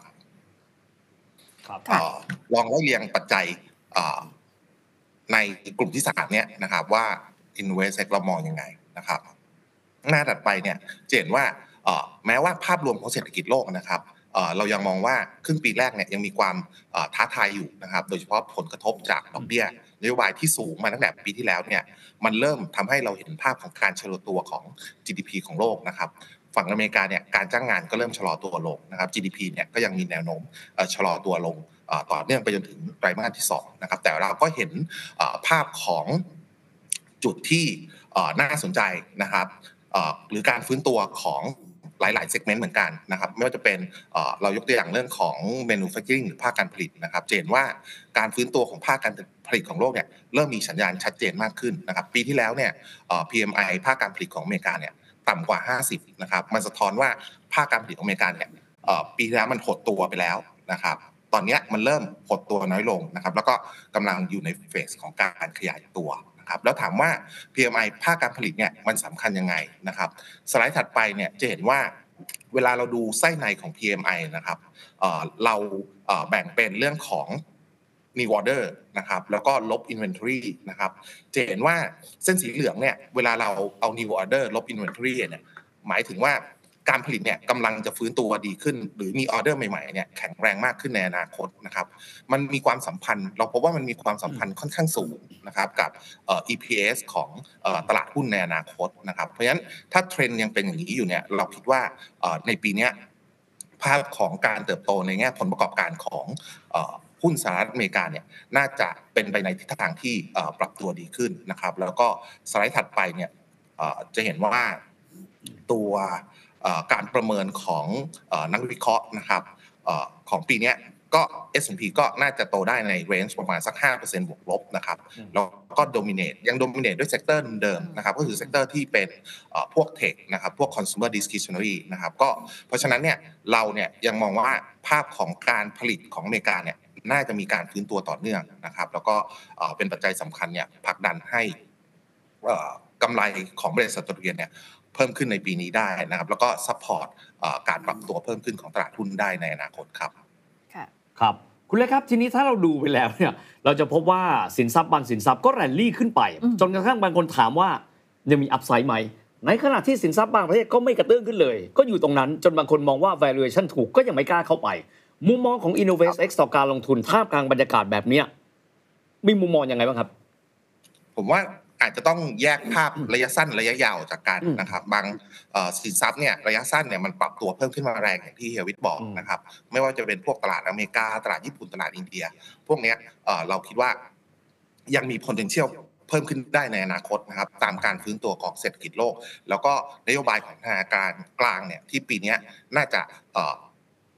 ลองไล่เรียงปัจจัยในกลุ่มที่3เนี่ยนะครับว่า InnovestX เรามองยังไงนะครับหน้าถัดไปเนี่ยจะเห็นว่าแม้ว่าภาพรวมของเศรษฐกิจโลกนะครับเรายังมองว่าครึ่งปีแรกเนี่ยยังมีความท้าทายอยู่นะครับโดยเฉพาะผลกระทบจากดอกเบี้ยนโยบายที่สูงมาตั้งแต่ปีที่แล้วเนี่ยมันเริ่มทำให้เราเห็นภาพของการชะลอตัวของ GDP ของโลกนะครับฝั่งอเมริกาเนี่ยการจ้างงานก็เริ่มชะลอตัวลงนะครับ GDP เนี่ยก็ยังมีแนวโน้มชะลอตัวลงต่อเนื่องไปจนถึงไตรมาสที่2นะครับแต่เราก็เห็นภาพของจุดที่น่าสนใจนะครับหรือการฟื้นตัวของหลายๆเซกเมนต์เหมือนกันนะครับไม่ว่าจะเป็นเรายกตัวอย่างเรื่องของ manufacturing หรือภาคการผลิตนะครับเห็นว่าการฟื้นตัวของภาคการผลิตของโลกเนี่ยเริ่มมีสัญญาณชัดเจนมากขึ้นนะครับปีที่แล้วเนี่ยPMI ภาคการผลิตของอเมริกาเนี่ยต่ำกว่า50นะครับมันสะท้อนว่าภาคการผลิตของอเมริกาเนี่ยปีที่แล้วมันหดตัวไปแล้วนะครับตอนนี้มันเริ่มหดตัวน้อยลงนะครับแล้วก็กำลังอยู่ในเฟสของการขยายตัวนะครับแล้วถามว่า PMI ภาคการผลิตเนี่ยมันสำคัญยังไงนะครับสไลด์ถัดไปเนี่ยจะเห็นว่าเวลาเราดูไส้ในของ PMI นะครับเราแบ่งเป็นเรื่องของ New Order นะครับแล้วก็ลบ Inventory นะครับจะเห็นว่าเส้นสีเหลืองเนี่ยเวลาเราเอา New Order ลบ Inventory เนี่ยหมายถึงว่าการผลิตเนี่ยกำลังจะฟื้นตัวดีขึ้นหรือมีออเดอร์ใหม่ๆเนี่ยแข็งแรงมากขึ้นในอนาคตนะครับมันมีความสัมพันธ์เราพบว่ามันมีความสัมพันธ์ค่อนข้างสูงนะครับกับEPS ของตลาดหุ้นในอนาคตนะครับเพราะฉะนั้นถ้าเทรนด์ยังเป็นอย่างนี้อยู่เนี่ยเราคิดว่าในปีนี้ภาพของการเติบโตในแง่ผลประกอบการของหุ้นสหรัฐอเมริกาเนี่ยน่าจะเป็นไปในทิศทางที่ปรับตัวดีขึ้นนะครับแล้วก็สไลด์ถัดไปเนี่ยจะเห็นว่าตัวการประเมินของนักวิเคราะห์นะครับของปีนี้ก็ S&P ก็น่าจะโตได้ในเรนจ์ประมาณสัก 5% บวกลบนะครับแล้วก็โดมิเนตด้วยเซกเตอร์เดิมนะครับก็คือเซกเตอร์ที่เป็นพวกเทคนะครับพวก consumer discretionary นะครับก็เพราะฉะนั้นเนี่ยเราเนี่ยยังมองว่าภาพของการผลิตของอเมริกาเนี่ยน่าจะมีการฟื้นตัวต่อเนื่องนะครับแล้วก็เป็นปัจจัยสำคัญเนี่ยผลักดันให้กำไรของบริษัทจดทะเบียนเนี่ยเพิ่มขึ้นในปีนี้ได้นะครับแล้วก็ซัพพอร์ตการปรับตัวเพิ่มขึ้นของตลาดหุ้นได้ในอนาคตครับครับคุณเล็กครับทีนี้ถ้าเราดูไปแล้วเนี่ยเราจะพบว่าสินทรัพย์บางสินทรัพย์ก็แรลลี่ขึ้นไปจนกระทั่งบางคนถามว่ายังมีอัพไซด์ไหมในขณะที่สินทรัพย์บางประเทศก็ไม่กระเตื้องขึ้นเลยก็อยู่ตรงนั้นจนบางคนมองว่า valuation ถูกก็ยังไม่กล้าเข้าไปมุมมองของ InnovestX ต่อการลงทุนท่ามกลางบรรยากาศแบบนี้มีมุมมองยังไงบ้างครับผมว่าอาจจะต้องแยกภาพระยะสั้นระยะยาวจากกันนะครับบางสินทรัพย์เนี่ยระยะสั้นเนี่ยมันปรับตัวเพิ่มขึ้นมาแรงอย่างที่เฮียวิทย์บอกนะครับไม่ว่าจะเป็นพวกตลาดอเมริกาตลาดญี่ปุ่นตลาดอินเดียพวกนี้เราคิดว่ายังมี potential เพิ่มขึ้นได้ในอนาคตนะครับตามการฟื้นตัวของเศรษฐกิจโลกแล้วก็นโยบายของธนาคารกลางเนี่ยที่ปีนี้น่าจะ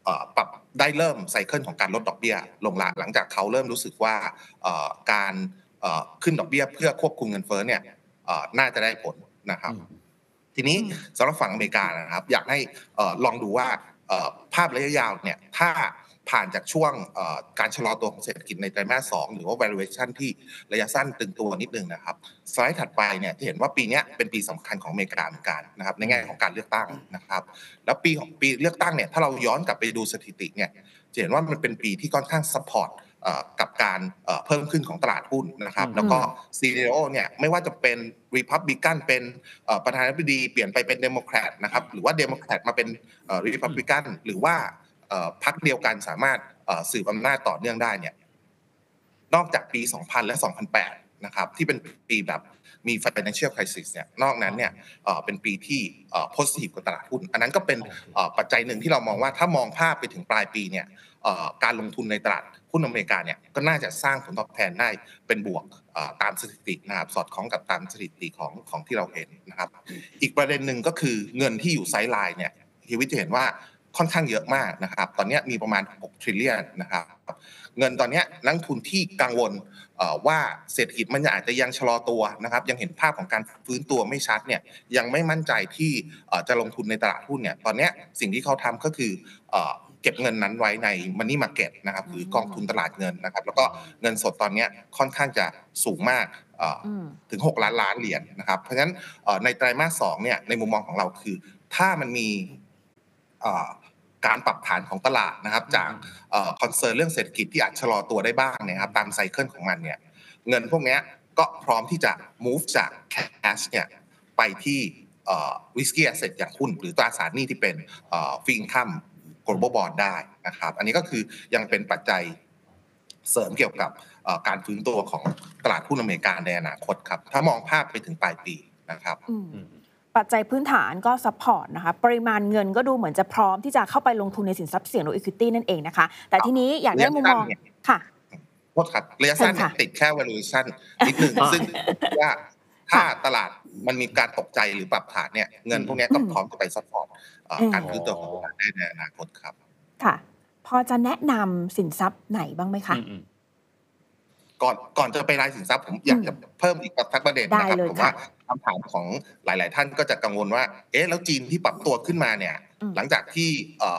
ปรับได้เริ่มไซเคิลของการลดดอกเบี้ยลงละหลังจากเขาเริ่มรู้สึกว่าการขึ้นดอกเบี้ยเพื่อควบคุมเงินเฟ้อเนี่ยน่าจะได้ผลนะครับทีนี้สำหรับฝั่งอเมริกานะครับอยากให้ลองดูว่าภาพระยะยาวเนี่ยถ้าผ่านจากช่วงการชะลอตัวของเศรษฐกิจในไตรมาส2หรือว่า valuation ที่ระยะสั้นตึงตัวนิดนึงนะครับสไลด์ถัดไปเนี่ยจะเห็นว่าปีนี้เป็นปีสำคัญของอเมริกาเหมือนกันนะครับในแง่ของการเลือกตั้งนะครับแล้วปีเลือกตั้งเนี่ยถ้าเราย้อนกลับไปดูสถิติเนี่ยจะเห็นว่ามันเป็นปีที่ค่อนข้างซัพพอร์ตกับการเพิ่มขึ้นของตลาดหุ้นนะครับแล้วก็ซีเนโอเนี่ยไม่ว่าจะเป็นรีพับลิกันเป็นประธานาธิบดีเปลี่ยนไปเป็นเดโมแครตนะครับหรือว่าเดโมแครตมาเป็นรีพับลิกันหรือว่าพรรคเดียวกันสามารถสืบอำนาจต่อเนื่องได้เนี่ยนอกจากปี 2000 และ 2008 นะครับที่เป็นปีแบบมี financial crisis เนี่ยนอกนั้นเนี่ยเป็นปีที่positive กับตลาดหุ้นอันนั้นก็เป็นปัจจัยหนึ่งที่เรามองว่าถ้ามองภาพไปถึงปลายปีเนี่ยการลงทุนในตลาดหุ้นอเมริกาเนี่ยก็น่าจะสร้างผลตอบแทนได้เป็นบวกตามสถิตินะครับสอดคล้องกับตามสถิติของที่เราเห็นนะครับอีกประเด็นหนึ่งก็คือเงินที่อยู่ไซด์ไลน์เนี่ยที่วิจะเห็นว่าค่อนข้างเยอะมากนะครับตอนนี้มีประมาณ6 trillion นะครับเงินตอนนี้นักทุนที่กังวลว่าเศรษฐกิจมันอาจจะยังชะลอตัวนะครับยังเห็นภาพของการฟื้นตัวไม่ชัดเนี่ยยังไม่มั่นใจที่จะลงทุนในตลาดหุ้นเนี่ยตอนนี้สิ่งที่เขาทำก็คือเก็บเงินนั้นไว้ใน Money Market นะครับหรือกองทุนตลาดเงินนะครับแล้วก็เงินสดตอนนี้ค่อนข้างจะสูงมากถึง6 ล้านเหรียญนะครับเพราะฉะนั้นในไตรมาส2เนี่ยในมุมมองของเราคือถ้ามันมีการปรับฐานของตลาดนะครับจากคอนเซิร์นเรื่องเศรษฐกิจที่อาจชะลอตัวได้บ้างนะครับตามไซเคิลของมันเนี่ยเงินพวกนี้ก็พร้อมที่จะ move จาก cash เนี่ยไปที่risky asset อย่างหุ้นหรือตราสารหนี้ที่เป็นfixed income global bond ได้นะครับอันนี้ก็คือยังเป็นปัจจัยเสริมเกี่ยวกับการฟื้นตัวของตลาดหุ้นอเมริกาในอนาคตครับถ้ามองภาพไปถึงปลายปีนะครับปัจจัยพื้นฐานก็ซัพพอร์ตนะคะปริมาณเงินก็ดูเหมือนจะพร้อมที่จะเข้าไปลงทุนในสินทรัพย์เสี่ยงหรือ equity นั่นเองนะคะแต่ทีนี้อยากได้มุมมองค่ะโทษครับระยะสั้นติดแค่ valuation นิดนึงซึ่งว่าถ้าตลาดมันมีการตกใจหรือปรับฐานเนี่ยเงินพวกนี้ก็พร้อมจะไปซัพพอร์ตการฟื้นตัวของตลาดได้ในอนาคตครับค่ะพอจะแนะนำสินทรัพย์ไหนบ้างไหมคะก่อนจะไปรายสินทรัพย์ผมอยากจะเพิ่มอีกสักประเด็นนะครับผมว่าคำถามของหลายๆท่านก็จะกังวลว่าแล้วจีนที่ปรับตัวขึ้นมาเนี่ยหลังจากที่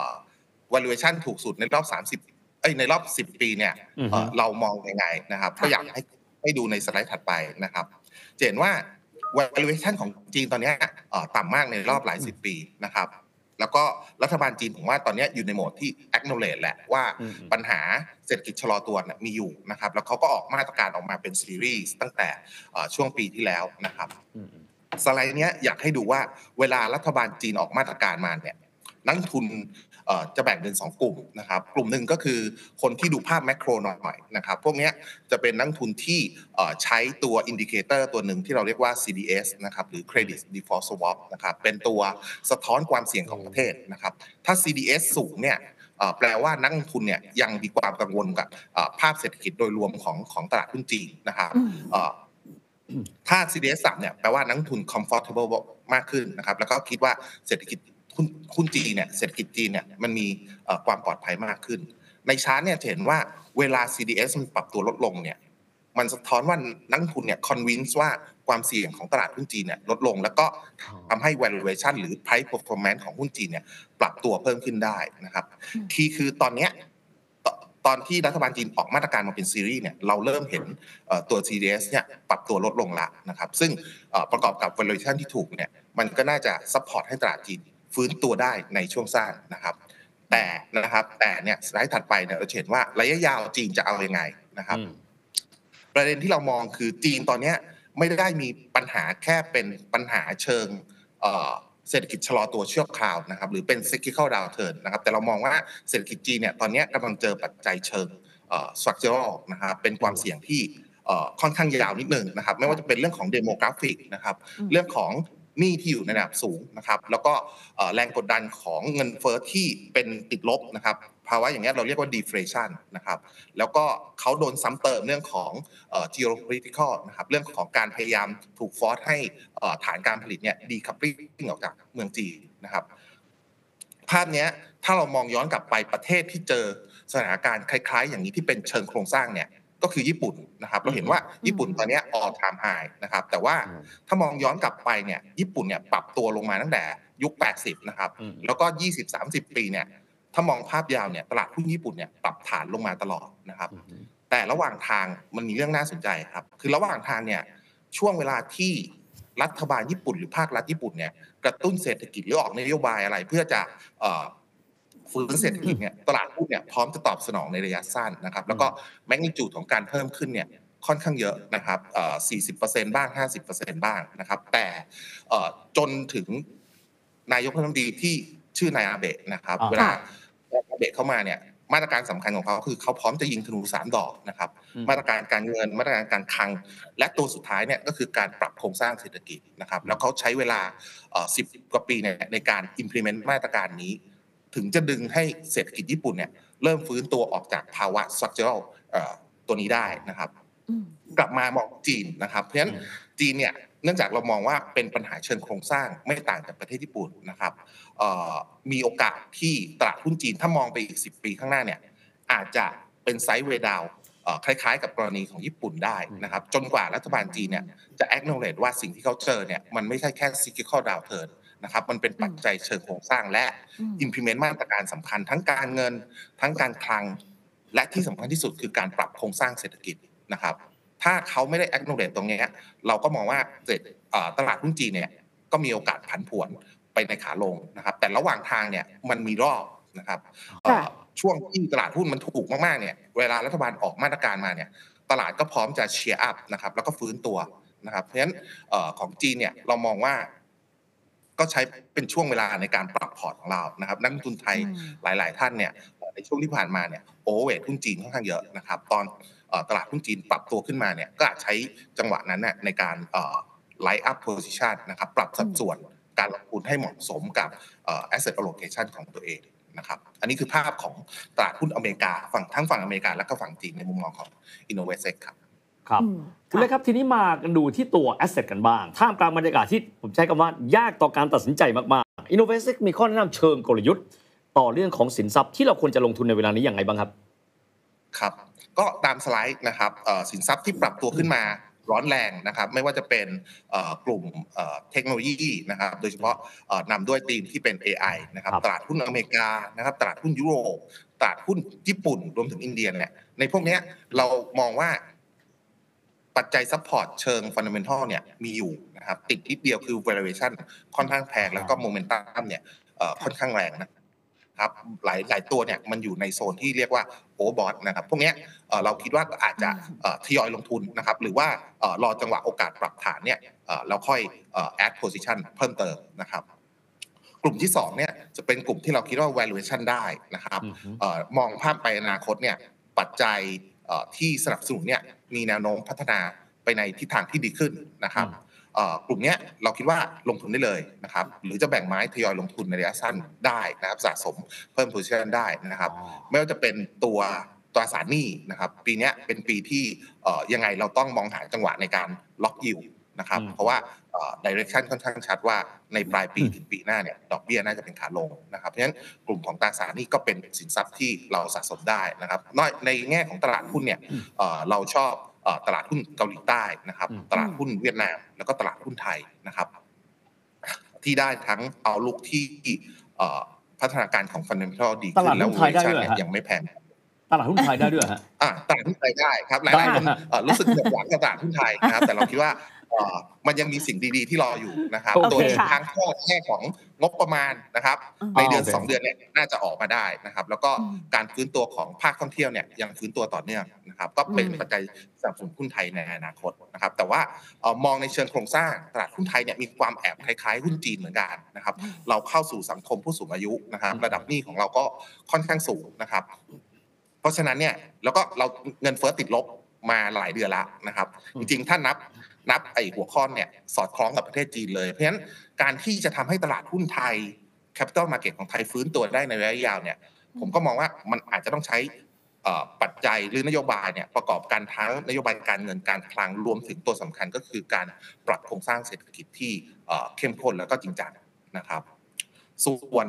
valuation ถูกสุดในรอบในรอบ10 ปีเนี่ยเรามองยังไงนะครับก็อยากให้ดูในสไลด์ถัดไปนะครับจะเห็นว่า valuation ของจีนตอนนี้ต่ำมากในรอบหลาย10 ปีนะครับแล้วก็รัฐบาลจีนผมว่าตอนนี้อยู่ในโหมดที่ acknowledge แหละว่าปัญหาเศรษฐกิจชะลอตัวมีอยู่นะครับแล้วเขาก็ออกมาตรการออกมาเป็นซีรีส์ตั้งแต่ช่วงปีที่แล้วนะครับสไลด์นี้อยากให้ดูว่าเวลารัฐบาลจีนออกมาตรการมาเนี่ยนักทุนจะแบ่งเป็น2 กลุ่มนะครับกลุ่มหนึ่งก็คือคนที่ดูภาพแมกโรหน่อยนะครับพวกนี้จะเป็นนักทุนที่ใช้ตัวอินดิเคเตอร์ตัวหนึ่งที่เราเรียกว่า CDS นะครับหรือ Credit Default Swap นะครับเป็นตัวสะท้อนความเสี่ยงของประเทศนะครับถ้า CDS สูงเนี่ยแปลว่านักลงทุนเนี่ยยังมีความกังวลกับภาพเศรษฐกิจโดยรวมของตลาดหุ้นจีนนะครับถ้า CDS ต่ำเนี่ยแปลว่านักลงทุน comfortable มากขึ้นนะครับแล้วก็คิดว่าเศรษฐกิจหุ้นจีนเนี่ยเศรษฐกิจจีนเนี่ยมันมีความปลอดภัยมากขึ้นในชาร์ตเนี่ยจะเห็นว่าเวลา CDS มันปรับตัวลดลงเนี่ยมันสะท้อนว่านักทุนเนี่ย convince ว่าความเสี่ยงของตลาดหุ้นจีนเนี่ยลดลงแล้วก็ทำให้ valuation หรือ price performance ของหุ้นจีนเนี่ยปรับตัวเพิ่มขึ้นได้นะครับที่คือตอนที่รัฐบาลจีนออกมาตรการมาเป็นซีรีส์เนี่ยเราเริ่มเห็นตัว CDS เนี่ยปรับตัวลดลงละนะครับซึ่งประกอบกับ valuation ที่ถูกเนี่ยมันก็น่าจะ support ให้ตลาดจีนฟื้นตัวได้ในช่วงสั้นนะครับแต่เนี่ยสไลด์ถัดไปเนี่ยเราเห็นว่าระยะยาวจีนจะเอายังไงนะครับประเด็นที่เรามองคือจีนตอนนี้ไม่ได้มีปัญหาแค่เป็นปัญหาเชิงเศรษฐกิจชะลอตัวชั่วคราวนะครับหรือเป็น cyclical downturn นะครับแต่เรามองว่าเศรษฐกิจจีนเนี่ยตอนนี้กำลังเจอปัจจัยเชิงstructural นะครับเป็นความเสี่ยงที่ค่อนข้างยาวนิดนึงนะครับไม่ว่าจะเป็นเรื่องของ demographic นะครับเรื่องของหนี้ที่อยู่ในระดับสูงนะครับแล้วก็แรงกดดันของเงินเฟ้อที่เป็นติดลบนะครับภาวะอย่างนี้เราเรียกว่า deflation นะครับแล้วก็เขาโดนซ้ำเติมเรื่องของgeopolitical นะครับเรื่องของการพยายามถูกฟอร์สให้ฐานการผลิตเนี่ย decoupling ออกจากเมืองจีนนะครับภาพนี้ถ้าเรามองย้อนกลับไปประเทศที่เจอสถานการณ์คล้ายๆอย่างนี้ที่เป็นเชิงโครงสร้างเนี่ยก็คือญี่ปุ่นนะครับเราเห็นว่าญี่ปุ่นตอนนี้ all time high นะครับแต่ว่าถ้ามองย้อนกลับไปเนี่ยญี่ปุ่นเนี่ยปรับตัวลงมาตั้งแต่ยุค80นะครับแล้วก็ 20-30 ปีเนี่ยถ้ามองภาพยาวเนี่ยตลาดหุ้นญี่ปุ่นเนี่ยปรับฐานลงมาตลอดนะครับแต่ระหว่างทางมันมีเรื่องน่าสนใจครับคือระหว่างทางเนี่ยช่วงเวลาที่รัฐบาลญี่ปุ่นหรือภาครัฐญี่ปุ่นเนี่ยกระตุ้นเศรษฐกิจหรือออกนโยบายอะไรเพื่อจะฟื้นเศรษฐกิจเนี่ยตลาดหุ้นเนี่ยพร้อมจะตอบสนองในระยะสั้นนะครับแล้วก็แมกนิจูดของการเพิ่มขึ้นเนี่ยค่อนข้างเยอะนะครับ40% บ้าง 50% บ้างนะครับแต่จนถึงนายกรัฐมนตรีที่ชื่อนายอาเบะนะครับเวลาอาเบะเข้ามาเนี่ยมาตรการสำคัญของเขาคือเขาพร้อมจะยิงธนู3 ดอกนะครับมาตรการการเงินมาตรการการคลังและตัวสุดท้ายเนี่ยก็คือการปรับโครงสร้างเศรษฐกิจนะครับแล้วเขาใช้เวลา10 กว่าปีในการ implement มาตรการนี้ถึงจะดึงให้เศรษฐกิจญี่ปุ่นเนี่ยเริ่มฟื้นตัวออกจากภาวะ structural ตัวนี้ได้นะครับกลับมามองจีนนะครับเพราะฉะนั้นจีนเนี่ยเนื่องจากเรามองว่าเป็นปัญหาเชิงโครงสร้างไม่ต่างจากประเทศญี่ปุ่นนะครับมีโอกาสที่ตลาดหุ้นจีนถ้ามองไปอีก10 ปีข้างหน้าเนี่ยอาจจะเป็นไซด์เวย์ดาวคล้ายๆกับกรณีของญี่ปุ่นได้นะครับจนกว่ารัฐบาลจีนเนี่ยจะ acknowledge ว่าสิ่งที่เขาเจอเนี่ยมันไม่ใช่แค่ cyclical downturn นะครับมันเป็นปัจจัยเชิงโครงสร้างและ implement มาตรการสำคัญทั้งการเงินทั้งการคลังและที่สำคัญที่สุดคือการปรับโครงสร้างเศรษฐกิจนะครับถ้าเขาไม่ได้ acknowledge ตรงนี้เราก็มองว่าตลาดหุ้นจีนเนี่ยก็มีโอกาสผันผวนไปในขาลงนะครับแต่ระหว่างทางเนี่ยมันมีรอบนะครับช่วงที่ตลาดหุ้นมันถูกมากๆเนี่ยเวลารัฐบาลออกมาตรการมาเนี่ยตลาดก็พร้อมจะเชียร์อัพนะครับแล้วก็ฟื้นตัวนะครับเพราะฉะนั้นของจีนเนี่ยเรามองว่าก็ใช้เป็นช่วงเวลาในการปรับพอร์ตของเรานะครับนักลงทุนไทยหลายๆท่านเนี่ยในช่วงที่ผ่านมาเนี่ยโอเวอร์เวทหุ้นจีนค่อนข้างเยอะนะครับตอนตลาดหุ้นจีนปรับตัวขึ้นมาเนี่ยก็อาจใช้จังหวะนั้นเนี่ยในการlight up position นะครับปรับสัดส่วนการลงทุนให้เหมาะสมกับasset allocation ของตัวเองนะครับอันนี้คือภาพของตลาดหุ้นอเมริกาทั้งฝั่งอเมริกาและก็ฝั่งจีนในมุมมองของ Innovestec ครับครับคุณเล็กครับทีนี้มากันดูที่ตัว asset กันบ้างท่ามกลางบรรยากาศที่ผมใช้คำว่ายากต่อการตัดสินใจมากๆ Innovestec มีข้อแนะนำเชิงกลยุทธ์ต่อเรื่องของสินทรัพย์ที่เราควรจะลงทุนในเวลานี้อย่างไรบ้างครับครับก็ตามสไลด์นะครับสินทรัพย์ที่ปรับตัวขึ้นมาร้อนแรงนะครับไม่ว่าจะเป็นกลุ่มเทคโนโลยีนะครับโดยเฉพาะนำด้วยธีมที่เป็น AI นะครับตลาดหุ้นอเมริกานะครับตลาดหุ้นยุโรปตลาดหุ้นญี่ปุ่นรวมถึงอินเดียเนี่ยในพวกนี้เรามองว่าปัจจัยซัพพอร์ตเชิงฟันดาเมนทัลเนี่ยมีอยู่นะครับติดนิดเดียวคือ valuation ค่อนข้างแพงแล้วก็โมเมนตัมเนี่ยค่อนข้างแรงนะครับหลายตัวเนี่ยมันอยู่ในโซนที่เรียกว่าโอเวอร์บอทนะครับพวกนี้เราคิดว่าอาจจะทยอยลงทุนนะครับหรือว่ารอจังหวะโอกาสปรับฐานเนี่ยแล้วค่อยadd position เพิ่มเติมนะครับกลุ่มที่2เนี่ยจะเป็นกลุ่มที่เราคิดว่า valuation ได้นะครับมองภาพไปอนาคตเนี่ยปัจจัยที่สนับสนุนเนี่ยมีแนวโน้มพัฒนาไปในทิศทางที่ดีขึ้นนะครับกลุ่มนี้เราคิดว่าลงทุนได้เลยนะครับหรือจะแบ่งไม้ทยอยลงทุนในระยะสั้นได้นะครับสะสมเพิ่ม position ได้นะครับไม่ว่าจะเป็นตัวตราสารหนี้นะครับปีนี้เป็นปีที่ยังไงเราต้องมองหาจังหวะในการล็อกยิลด์นะครับเพราะว่าdirection ค่อนข้างชัดว่าในปลายปีถึงปีหน้าเนี่ยดอกเบี้ยน่าจะเป็นขาลงนะครับเพราะฉะนั้นกลุ่มของตราสารหนี้ก็เป็นสินทรัพย์ที่เราสะสมได้นะครับในแง่ของตลาดหุ้นเนี่ยเราชอบตลาดหุ้นเกาหลีใต้นะครับตลาดหุ้นเวียดนามแล้วก็ตลาดหุ้นไทยนะครับที่ได้ทั้งเอาลุกที่พัฒนาการของฟันเดเมนทัลดีขึ้นแล้วvaluationเนี่ยยังไม่แพงตลาดหุ้นไทยได้ด้วยฮะตลาดหุ้นไทยได้ครับหลายๆคนรู้สึกหวังกับตลาดหุ้นไทยนะครับแต่เราคิดว่ามันยังมีสิ่งดีๆที่รออยู่นะครับโดยทางข้อแค่ของงบประมาณนะครับในเดือน2เดือนเนี่ยน่าจะออกมาได้นะครับแล้วก็การฟื้นตัวของภาคท่องเที่ยวเนี่ยยังฟื้นตัวต่อเนื่องนะครับก็เป็นปัจจัยสนับสนุนหุ้นไทยในอนาคตนะครับแต่ว่ามองในเชิงโครงสร้างตลาดหุ้นไทยเนี่ยมีความแอบคล้ายๆหุ้นจีนเหมือนกันนะครับเราเข้าสู่สังคมผู้สูงอายุนะครับระดับหนี้ของเราก็ค่อนข้างสูงนะครับเพราะฉะนั้นเนี่ยแล้วก็เราเงินเฟ้อติดลบมาหลายเดือนแล้วนะครับจริงๆถ้านับไอ้หัวข้อเนี่ยสอดคล้องกับประเทศจีนเลยเพราะฉะนั้นการที่จะทำให้ตลาดหุ้นไทย Capital Market ของไทยฟื้นตัวได้ในระยะยาวเนี่ยผมก็มองว่ามันอาจจะต้องใช้ปัจจัยหรือนโยบายเนี่ยประกอบกันทั้งนโยบายการเงินการคลังรวมถึงตัวสำคัญก็คือการปรับโครงสร้างเศรษฐกิจที่เข้มข้นแล้วก็จริงจังนะครับส่วน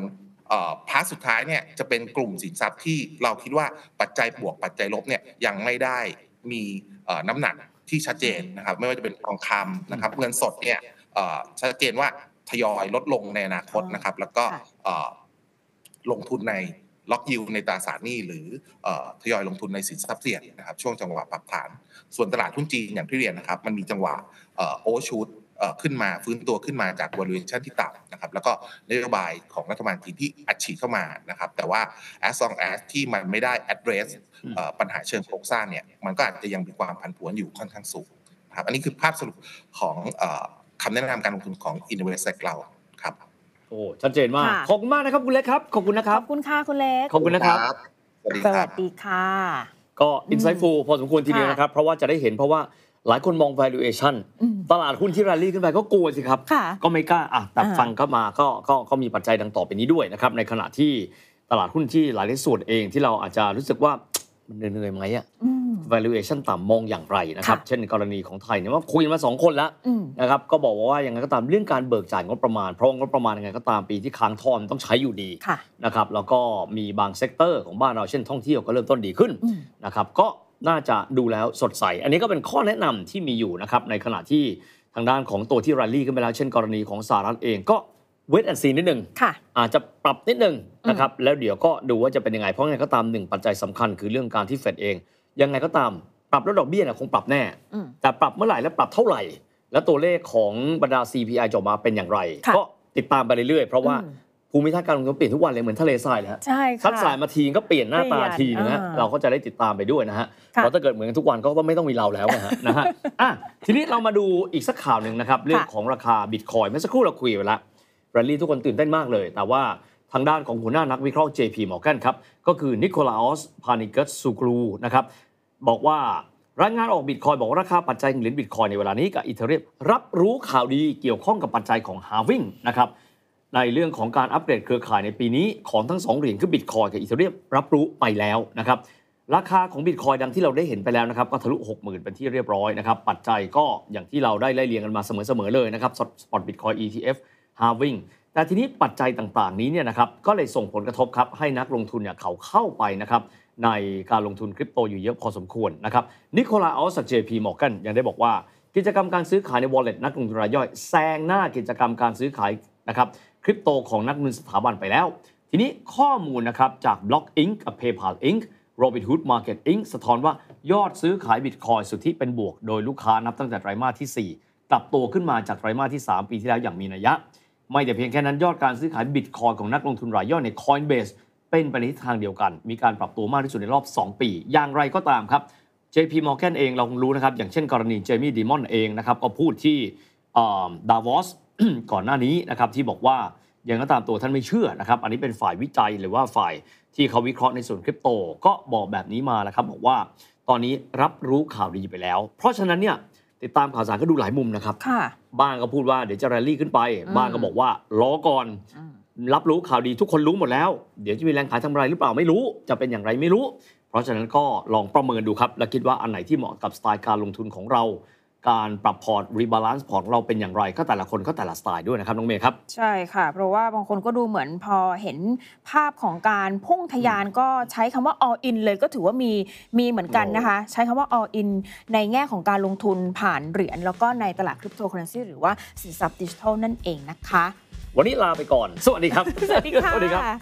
พาร์ทสุดท้ายเนี่ยจะเป็นกลุ่มสินทรัพย์ที่เราคิดว่าปัจจัยบวกปัจจัยลบเนี่ยยังไม่ได้มีน้ำหนักที่ชัดเจนนะครับไม่ว่าจะเป็นทองคำนะครับเงินสดเนี่ยชัดเจนว่าทยอยลดลงในอนาคตนะครับแล้วก็ลงทุนในล็อกยิลในตราสารหนี้หรือทยอยลงทุนในสินทรัพย์เสี่ยงนะครับช่วงจังหวะปรับฐานส่วนตลาดหุ้นจีนอย่างที่เรียนนะครับมันมีจังหวะโอเวอร์ชูตขึ้นมาฟื้นตัวขึ้นมาจาก valuation ที่ต่ำนะครับแล้วก็นโยบายของรัฐบาลจีนที่อัดฉีดเข้ามานะครับแต่ว่า as long as ที่มันไม่ได้ address ปัญหาเชิงโครงสร้างเนี่ยมันก็อาจจะยังมีความผันผวนอยู่ค่อนข้างสูงครับอันนี้คือภาพสรุปของคำแนะนำการลงทุนของ Investec เราครับโอ้ชัดเจนมากขอบคุณมากนะครับคุณเล็กครับขอบคุณนะครับขอบคุณค่ะคุณเล็กขอบคุณนะครับสวัสดีค่ะก็ insightful พอสมควรทีเดียวนะครับเพราะว่าจะได้เห็นเพราะว่าหลายคนมอง valuation ตลาดหุ้นที่แรลลี่ขึ้นไปก็กลัวสิครับก็ไม่กล้าแต่ฟังเข้ามาก็มีปัจจัยดังต่อไปนี้ด้วยนะครับในขณะที่ตลาดหุ้นที่หลายส่วนเองที่เราอาจจะรู้สึกว่ามันเหนื่อยไหมvaluation ต่ำมองอย่างไรนะครับเช่นกรณีของไทยเนี่ยว่าคุยมา2คนแล้วนะครับก็บอกว่ายังไงก็ตามเรื่องการเบิกจ่ายงบประมาณเพราะงบประมาณยังไงก็ตามปีที่ค้างทอนต้องใช้อยู่ดีนะครับแล้วก็มีบางเซกเตอร์ของบ้านเราเช่นท่องเที่ยวก็เริ่มต้นดีขึ้นนะครับก็น่าจะดูแล้วสดใสอันนี้ก็เป็นข้อแนะนำที่มีอยู่นะครับในขณะที่ทางด้านของตัวที่แรลลี่ขึ้นไปแล้วเช่นกรณีของสหรัฐเองก็เวทแอนด์ซีนิดนึงอาจจะปรับนิดนึงนะครับแล้วเดี๋ยวก็ดูว่าจะเป็นยังไงเพราะไงก็ตาม1ปัจจัยสำคัญคือเรื่องการที่เฟดเองยังไงก็ตามปรับลดดอกเบี้ยเนี่ยคงปรับแน่แต่ปรับเมื่อไหร่และปรับเท่าไหร่และตัวเลขของบรรดา CPI จะออกมาเป็นอย่างไรก็ติดตามไปเรื่อยๆเพราะว่าภูมิทัศน์การลงทุนเปลี่ยนทุกวันเลยเหมือนทะเลทรายเลยฮะซัดสายมาทีก็เปลี่ยนหน้าตาทีนะฮะเราก็จะได้ติดตามไปด้วยนะฮะเพราะถ้าเกิดเหมือนทุกวันก็ไม่ต้องมีเราแล้วนะฮะทีนี้เรามาดูอีกสักข่าวหนึ่งนะครับเรื่องของราคาบิตคอยน์เมื่อสักครู่เราคุยไปแล้วแรลลี่ทุกคนตื่นเต้นมากเลยแต่ว่าทางด้านของหัวหน้านักวิเคราะห์ JP Morgan ครับก็คือนิโคลาอสพานิกัสซูกรูนะครับบอกว่ารายงานออกบิตคอยน์บอกว่าราคาปัจจัยของเหรียญบิตคอยน์ในเวลานี้กับอีเธเรียมรับรู้ข่าวดีเกี่ยวข้องกับปัจจัยของ halving นะครับในเรื่องของการอัปเกรดเครือข่ายในปีนี้ของทั้ง2เหรียญคือบิตคอยน์กับอีเธเรียมรับรู้ไปแล้วนะครับราคาของบิตคอยน์ดังที่เราได้เห็นไปแล้วนะครับก็ทะลุ 60,000 เป็นที่เรียบร้อยนะครับปัจจัยก็อย่างที่เราได้ไล่เรียงกันมาเสมอๆเลยนะครับสปอตบิตคอยน์ ETF halving แต่ทีนี้ปัจจัยต่างๆนี้เนี่ยนะครับก็เลยส่งผลกระทบครับให้นักลงทุนเนี่ยเขาเข้าไปนะครับในการลงทุนคริปโตอยู่เยอะพอสมควรนะครับนิโคลาออสจาก JP Morgan ยังได้บอกว่ากิจกรรมการซื้อขายใน wallet นักลงทุนรายย่อยแซงหน้ากิจกรรมการซื้อขายนะครับคริปโตของนักลงทุนสถาบันไปแล้วทีนี้ข้อมูลนะครับจาก Block Inc กับ PayPal Inc Robinhood Market Inc สะท้อนว่ายอดซื้อขายบิตคอยน์สุทธิเป็นบวกโดยลูกค้านับตั้งแต่ไตรมาสที่4กลับโตขึ้นมาจากไตรมาสที่3ปีที่แล้วอย่างมีนัยยะไม่แต่เพียงแค่นั้นยอดการซื้อขายบิตคอยน์ของนักลงทุนรายย่อยใน Coinbase เป็นไปในทิศทางเดียวกันมีการปรับตัวมากที่สุดในรอบ2ปีอย่างไรก็ตามครับ JP Morgan เองเราคงรู้นะครับอย่างเช่นกรณีเจมี่ดิมอนเองนะครับก็พูดที่ดาวอส ก่อนหน้านี้นะครับที่บอกว่าอย่างก็ตามตัวท่านไม่เชื่อนะครับอันนี้เป็นฝ่ายวิจัยหรือว่าฝ่ายที่เขาวิเคราะห์ในส่วนคริปโตก็บอกแบบนี้มาแล้วครับบอกว่าตอนนี้รับรู้ข่าวดีไปแล้วเพราะฉะนั้นเนี่ยติดตามข่าวสารก็ดูหลายมุมนะครับบ้างก็พูดว่าเดี๋ยวจะแรลลี่ขึ้นไปบ้างก็บอกว่ารอก่อนรับรู้ข่าวดีทุกคนรู้หมดแล้วเดี๋ยวจะมีแรงขายทำไรหรือเปล่าไม่รู้จะเป็นอย่างไรไม่รู้เพราะฉะนั้นก็ลองประเมินดูครับและคิดว่าอันไหนที่เหมาะกับสไตล์การลงทุนของเราการปรับพอร์ตรีบาลานซ์พอร์ตเราเป็นอย่างไรก็แต่ละคนก็แต่ละสไตล์ด้วยนะครับน้องเมย์ครับใช่ค่ะเพราะว่าบางคนก็ดูเหมือนพอเห็นภาพของการพุ่งทะยานก็ใช้คำว่า all in เลยก็ถือว่ามีเหมือนกันนะคะใช้คำว่า all in ในแง่ของการลงทุนผ่านเหรียญแล้วก็ในตลาดคริปโตเคอเรนซีหรือว่าสินทรัพย์ดิจิทัลนั่นเองนะคะวันนี้ลาไปก่อนสวัสดีครับสวัสดีค่ะสวัสดีครับ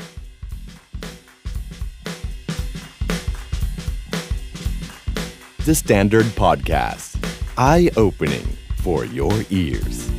The Standard Podcast Eye Opening for your ears